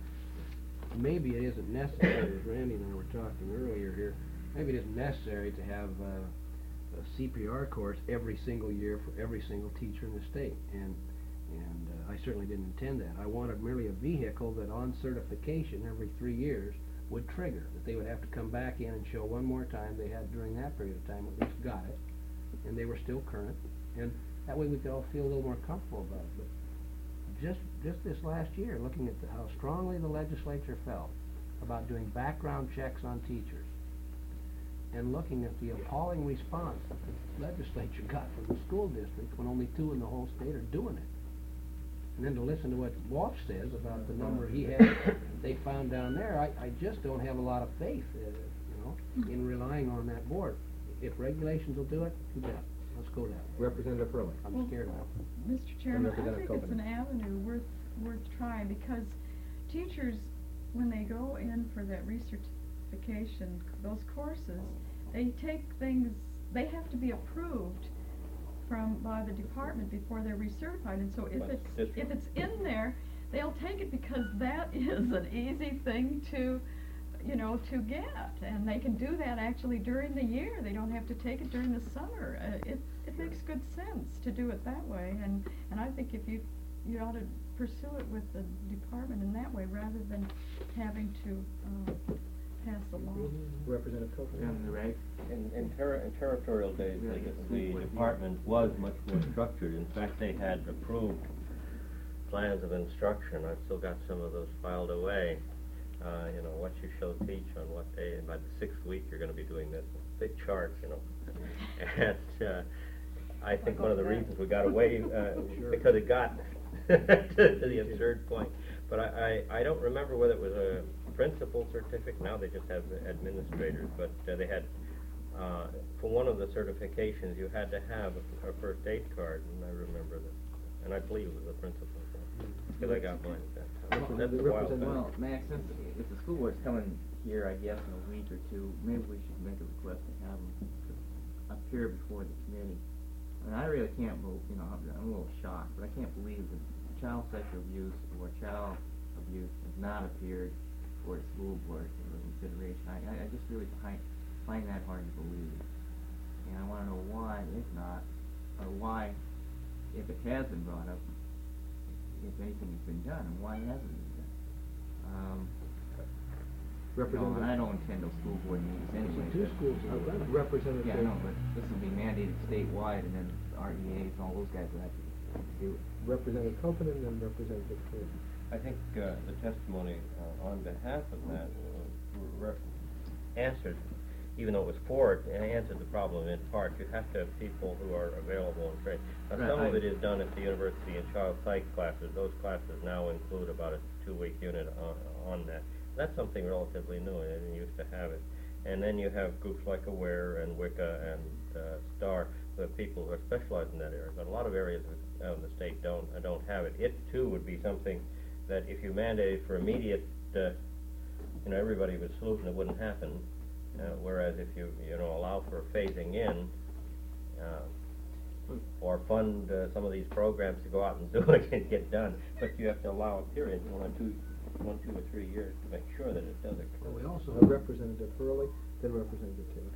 That maybe it isn't necessary, as Randy and I were talking earlier here, maybe it isn't necessary to have uh, a C P R course every single year for every single teacher in the state. And and uh, I certainly didn't intend that. I wanted merely a vehicle that on certification every three years would trigger, that they would have to come back in and show one more time they had during that period of time at least got it, and they were still current, and that way we could all feel a little more comfortable about it. But just just this last year, looking at the, how strongly the legislature felt about doing background checks on teachers, and looking at the appalling response that the legislature got from the school districts when only two in the whole state are doing it, and then to listen to what Walsh says about the number he had they found down there, I, I just don't have a lot of faith, uh, you know, in relying on that board. If regulations will do it, too bad. Let's go that way. Representative Hurley. I'm Well, scared now. Mister Chairman, I Representative think it's an Copeland. avenue worth, worth trying, because teachers, when they go in for that recertification, those courses, they take things, they have to be approved from, by the department before they're recertified, and so if By the it's, district. if it's in there, they'll take it because that is an easy thing to, you know, to get, and they can do that actually during the year. They don't have to take it during the summer. Uh, it, it makes good sense to do it that way, and, and I think if you, you ought to pursue it with the department in that way, rather than having to, uh, pass a law. Representative Copeland. On the reg? In, in, terri in territorial days, Yeah, the, it's the school board, department was much more structured. In fact, they had approved plans of instruction. I've still got some of those filed away. Uh, you know, what you shall teach on what day, and by the sixth week you're going to be doing this. Big chart, you know. And uh, I think one of the reasons we got away, uh, because it got to the absurd point. But I, I, I don't remember whether it was a principal certificate. Now they just have administrators, but uh, they had, uh, for one of the certifications, you had to have a, a first aid card, and I remember that. And I believe it was the principal, because I got mine at that time. That's a while back. Well, Max, since if the school board's coming here, I guess, in a week or two, maybe we should make a request to have them appear before the committee. And I really can't believe, you know, I'm, I'm a little shocked, but I can't believe that child sexual abuse or child abuse has not appeared for the school board for consideration. I, I, I just really find, find that hard to believe. And I want to know why, if not, or why, if it has been brought up, if anything has been done, and why hasn't it been done. Um, Representative. No, and I don't attend those school board meetings anyway. Two but- schools have done it. Representative. Yeah, I know, but this will be mandated statewide, and then R E As and all those guys will have to do. Representative Copeland and Representative Cleary. I think uh, the testimony uh, on behalf of that uh, re- answered, even though it was for it, it answered the problem in part. You have to have people who are available and trained. Now, Right, some of I- it is done at the university in child psych classes. Those classes now include about a two-week unit on, on that. That's something relatively new. I didn't used to have it. And then you have groups like AWARE and WICA and uh, STAR, who have people who are specialized in that area. But a lot of areas of, of the state don't uh, don't have it. It too would be something that if you mandated for immediate, uh, you know, everybody would salute and it wouldn't happen. Uh, whereas if you you know allow for phasing in, uh, or fund uh, some of these programs to go out and do it and get done, but you have to allow a period, one or two, one, two or three years to make sure that it does occur. Well, we also Uh, Representative Hurley, then Representative Taylor.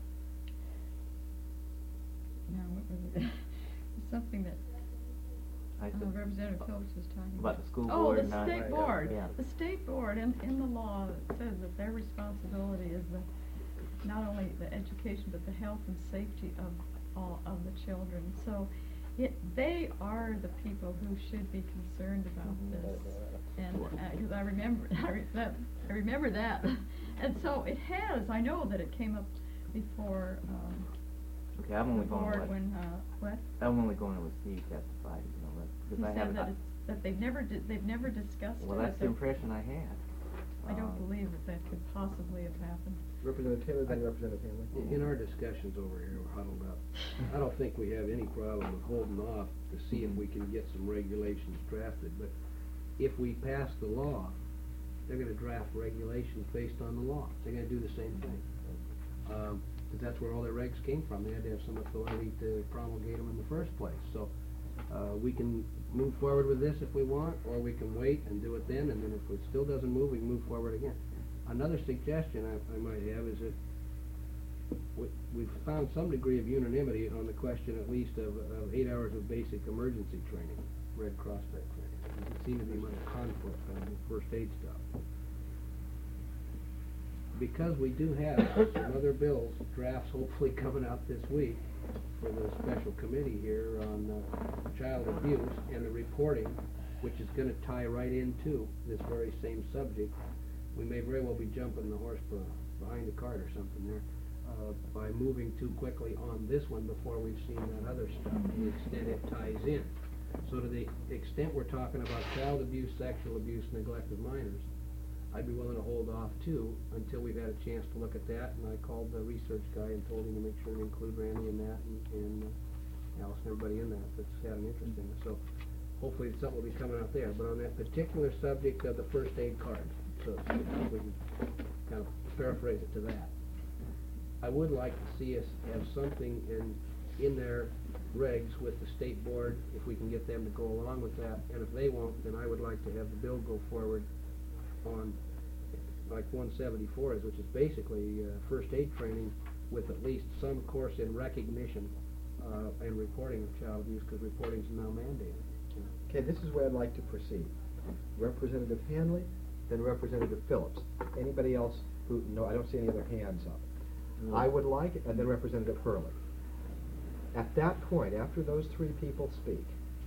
Now, what was it? Something that I uh, said- Representative Phillips was talking About the school Oh, board the not- state Right, board. yeah. The state board, in, in the law, it says that their responsibility is the, not only the education, but the health and safety of all of the children. So, it, they are the people who should be concerned about this. And, because I remember, I, re- that, I remember that. And so it has, I know that it came up before, um, Okay, I'm only the going board with, when, uh, what? I'm only going with Steve testified, you know, He because I said haven't. that it's, that they've never, di- they've never discussed it. Well, that's the They're- impression I had. I don't Um, believe that that could possibly have happened. Representative Taylor, then Representative Hanley. In our discussions over here, we're huddled up. I don't think we have any problem with holding off to see if we can get some regulations drafted, but if we pass the law, they're gonna draft regulations based on the law. They're gonna do the same thing. Um, 'cause that's where all their regs came from. They had to have some authority to promulgate them in the first place. So, uh, we can move forward with this if we want, or we can wait and do it then, and then if it still doesn't move, we can move forward again. Another suggestion I, I might have is that we, we've found some degree of unanimity on the question at least of, of eight hours of basic emergency training, Red Cross type training. There doesn't seem to be much conflict on the first aid stuff. Because we do have some other bills, drafts hopefully coming out this week for the special committee here on uh, child abuse and the reporting, which is going to tie right into this very same subject. We may very well be jumping the horse be- behind the cart or something there uh, by moving too quickly on this one before we've seen that other stuff, to the extent it ties in. So to the extent we're talking about child abuse, sexual abuse, neglect of minors, I'd be willing to hold off too until we've had a chance to look at that. And I called the research guy and told him to make sure to include Randy in that and, and uh, Alice and everybody in that that's had an interest in it. So hopefully something will be coming out there. But on that particular subject of the first aid cards, so to speak, if we can kind of paraphrase it to that, I would like to see us have something in in their regs with the state board, if we can get them to go along with that. And if they won't, then I would like to have the bill go forward on like one seventy-four is, which is basically uh, first aid training with at least some course in recognition uh, and reporting of child abuse, because reporting is now mandated. Okay, this is where I'd like to proceed. Representative Hanley, then Representative Phillips. Anybody else who, no, I don't see any other hands up. No. I would like, and then Representative Hurley. At that point, after those three people speak,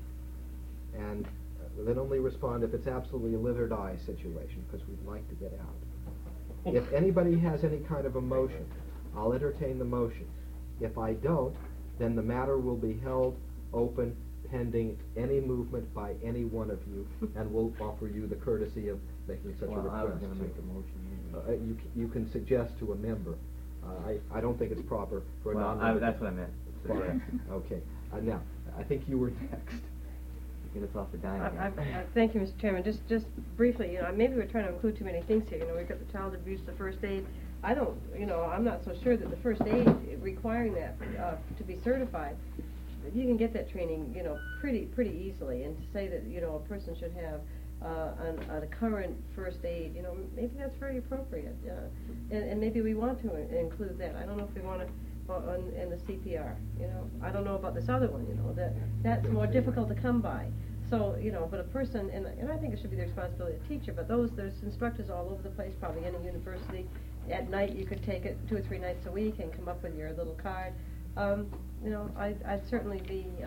and uh, then only respond if it's absolutely a live or die situation, because we'd like to get out. If anybody has any kind of a motion, I'll entertain the motion. If I don't, then the matter will be held open pending any movement by any one of you, and we'll offer you the courtesy of making such a Well, request. I was gonna too. make a motion Uh, you, c- you can suggest to a member. Uh, I, I don't think it's proper for a Well, I- non-member. that's what I meant. Fine. Okay. Uh, now, I think you were next. Get us off the dime I- again. I- I- Thank you, Mister Chairman. Just, just briefly, you know, maybe we're trying to include too many things here. You know, we've got the child abuse, the first aid. I don't, you know, I'm not so sure that the first aid, requiring that uh, to be certified, you can get that training, you know, pretty, pretty easily. And to say that, you know, a person should have uh, an, a current first aid, you know, maybe that's very appropriate. Uh, and, and maybe we want to in- include that. I don't know if we want to, on, in the C P R, you know. I don't know about this other one, you know, that, that's more difficult to come by. So, you know, but a person, and, and I think it should be the responsibility of the teacher, but those, there's instructors all over the place, probably any university. At night, you could take it two or three nights a week and come up with your little card. Um, you know, I'd, I'd certainly be uh,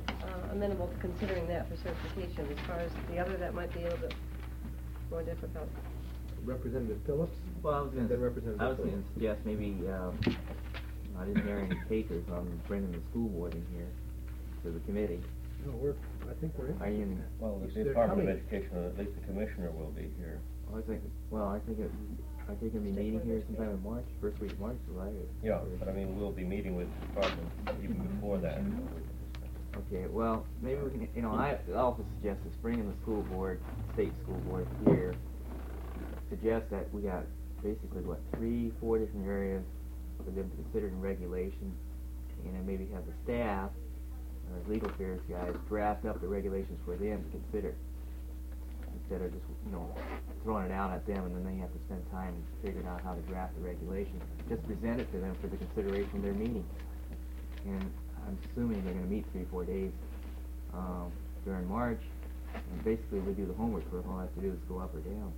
uh, amenable to considering that for certification. As far as the other, that might be a little bit more difficult. Representative Phillips? Well, I was And gonna, then Representative I was Phillips. gonna suggest maybe, um, I didn't hear any takers on bringing the school board in here to the committee. No, we're, I think we're in. Are you in? Well, the They're Department of coming. Education, or at least the commissioner will be here. I was thinking, well, I think it, I think it'll be State meeting Board of here sometime in March, first week of March, right? Yeah, but I mean, we'll be meeting with the department even before that. so we can discuss. Okay, well, maybe we can, you know, I also suggest this, bringing the school board, state school board here, suggest that we got basically, what, three, four different areas for them to consider in regulation, and then maybe have the staff, or legal affairs guys, draft up the regulations for them to consider, instead of just, you know, throwing it out at them, and then they have to spend time figuring out how to draft the regulations. Just present it to them for the consideration of their meeting. And I'm assuming they're gonna meet three, four days, um, during March, and basically we do the homework for them. All I have to do is go up or down.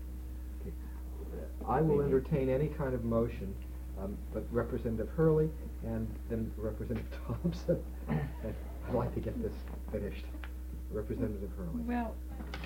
I will Maybe. entertain any kind of motion, um, but Representative Hurley and then Representative Thompson. I'd like to get this finished. Representative Hurley. Well,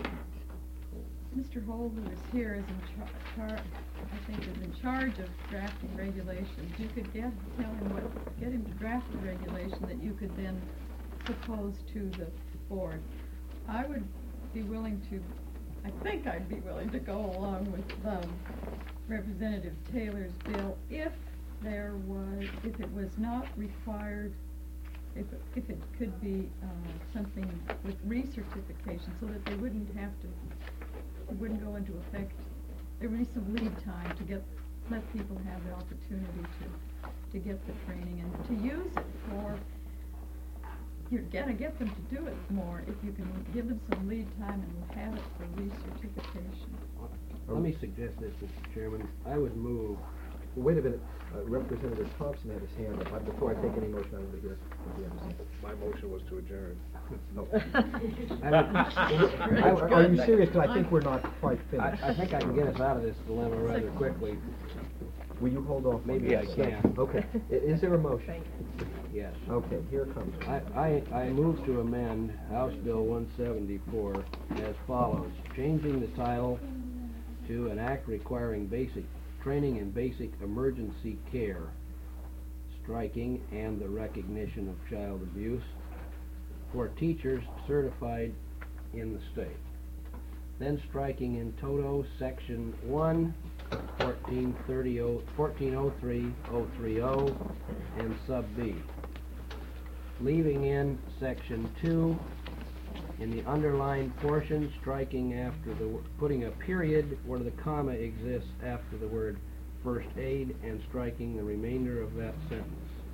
Mister Holt, who is here, is in char- char- I think is in charge of drafting regulations. You could get, tell him what, get him to draft the regulation that you could then propose to the board. I would be willing to, I think I'd be willing to go along with, um, Representative Taylor's bill if there was, if it was not required, if, it- if it could be, uh, something with recertification, so that they wouldn't have to, it wouldn't go into effect, there would be some lead time to get, let people have the opportunity to, to get the training and to use it for, you're gonna get them to do it more if you can give them some lead time and have it for recertification. Let me suggest this, Mister Chairman. I would move, Wait a minute, uh, Representative Thompson had his hand up. I- Before I take any motion, I want to hear what he has to say. My motion was to adjourn. No. I would- I would- Are you serious? Because I think we're not quite I, finished. I think I can get us out of this dilemma rather quickly. Will you hold off? on Maybe that I a can. second? Okay. I- Is there a motion? Yes. Okay, here it comes. I, I, I move to amend House Bill one seventy-four as follows, changing the title to an act requiring basic training in basic emergency care, striking and the recognition of child abuse for teachers certified in the state. Then striking in toto section one, fourteen thirty oh, fourteen oh three oh three oh, and sub B. Leaving in section two, in the underlined portion, striking after the, wo- putting a period where the comma exists after the word first aid, and striking the remainder of that sentence.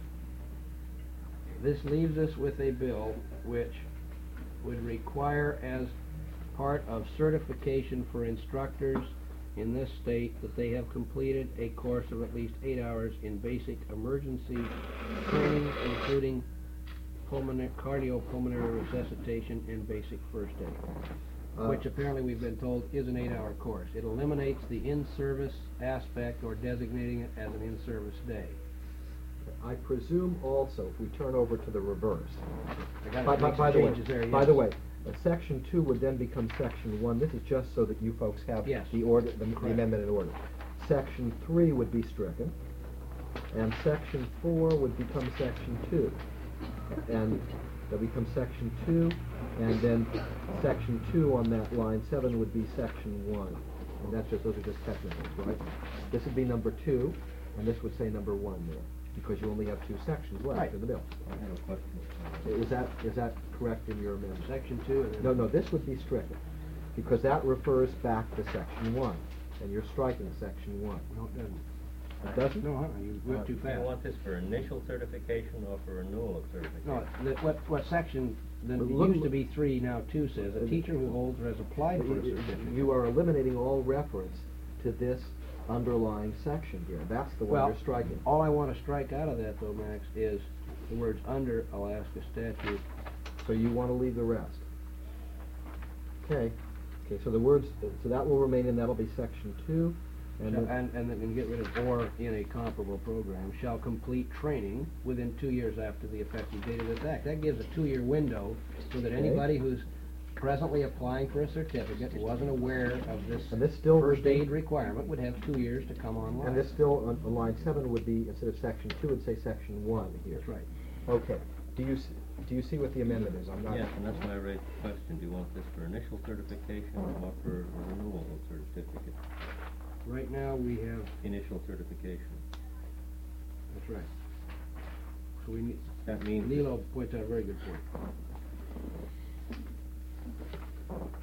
This leaves us with a bill which would require as part of certification for instructors in this state that they have completed a course of at least eight hours in basic emergency training, including pulmonary, cardiopulmonary resuscitation and basic first aid, Uh, which apparently we've been told is an eight-hour course. It eliminates the in-service aspect or designating it as an in-service day. I presume also, if we turn over to the reverse. I gotta By, by, make by some the way, changes there, by yes. the way, uh, section two would then become section one. This is just so that you folks have Yes. the order, the, the Correct. amendment in order. Section three would be stricken, and section four would become section two. And there'll become section two, and then section two on that line seven would be section one. And that's just, those are just technicals, right? This would be number two, and this would say number one there, because you only have two sections left Right. in the bill. I have a question. Is that, is that correct in your amendment? Section two and then... No, no, this would be stricken, because that refers back to section one, and you're striking section one. No, it doesn't. It doesn't? No, huh, you Uh, went too Do fast. you want this for initial certification or for renewal of certification? No, the- what, what section, then But it look- used to be three, now two says, a teacher who holds or has applied for a You- certificate. You are eliminating all reference to this underlying section here. That's the one Well, you're striking. all I want to strike out of that though, Max, is the words under Alaska statute. So you want to leave the rest. Okay. Okay, so the words, so that will remain, and that'll be section two. And Shall- then- And, and then and get rid of or in a comparable program, shall complete training within two years after the effective date of this act. That gives a two-year window so that Okay. anybody who's presently applying for a certificate and wasn't aware of this And this still would first be- aid requirement would have two years to come online. And this still, on, on line seven, would be, instead of section two, it'd say section one here. That's right. Okay. Do you, s- do you see what the amendment is? I'm not... Yes, and that's why I raised the question, do you want this for initial certification or what for a renewal of certificate? Right now, we have, Initial certification. that's right. So we need, That means... Lilo points out a very good point.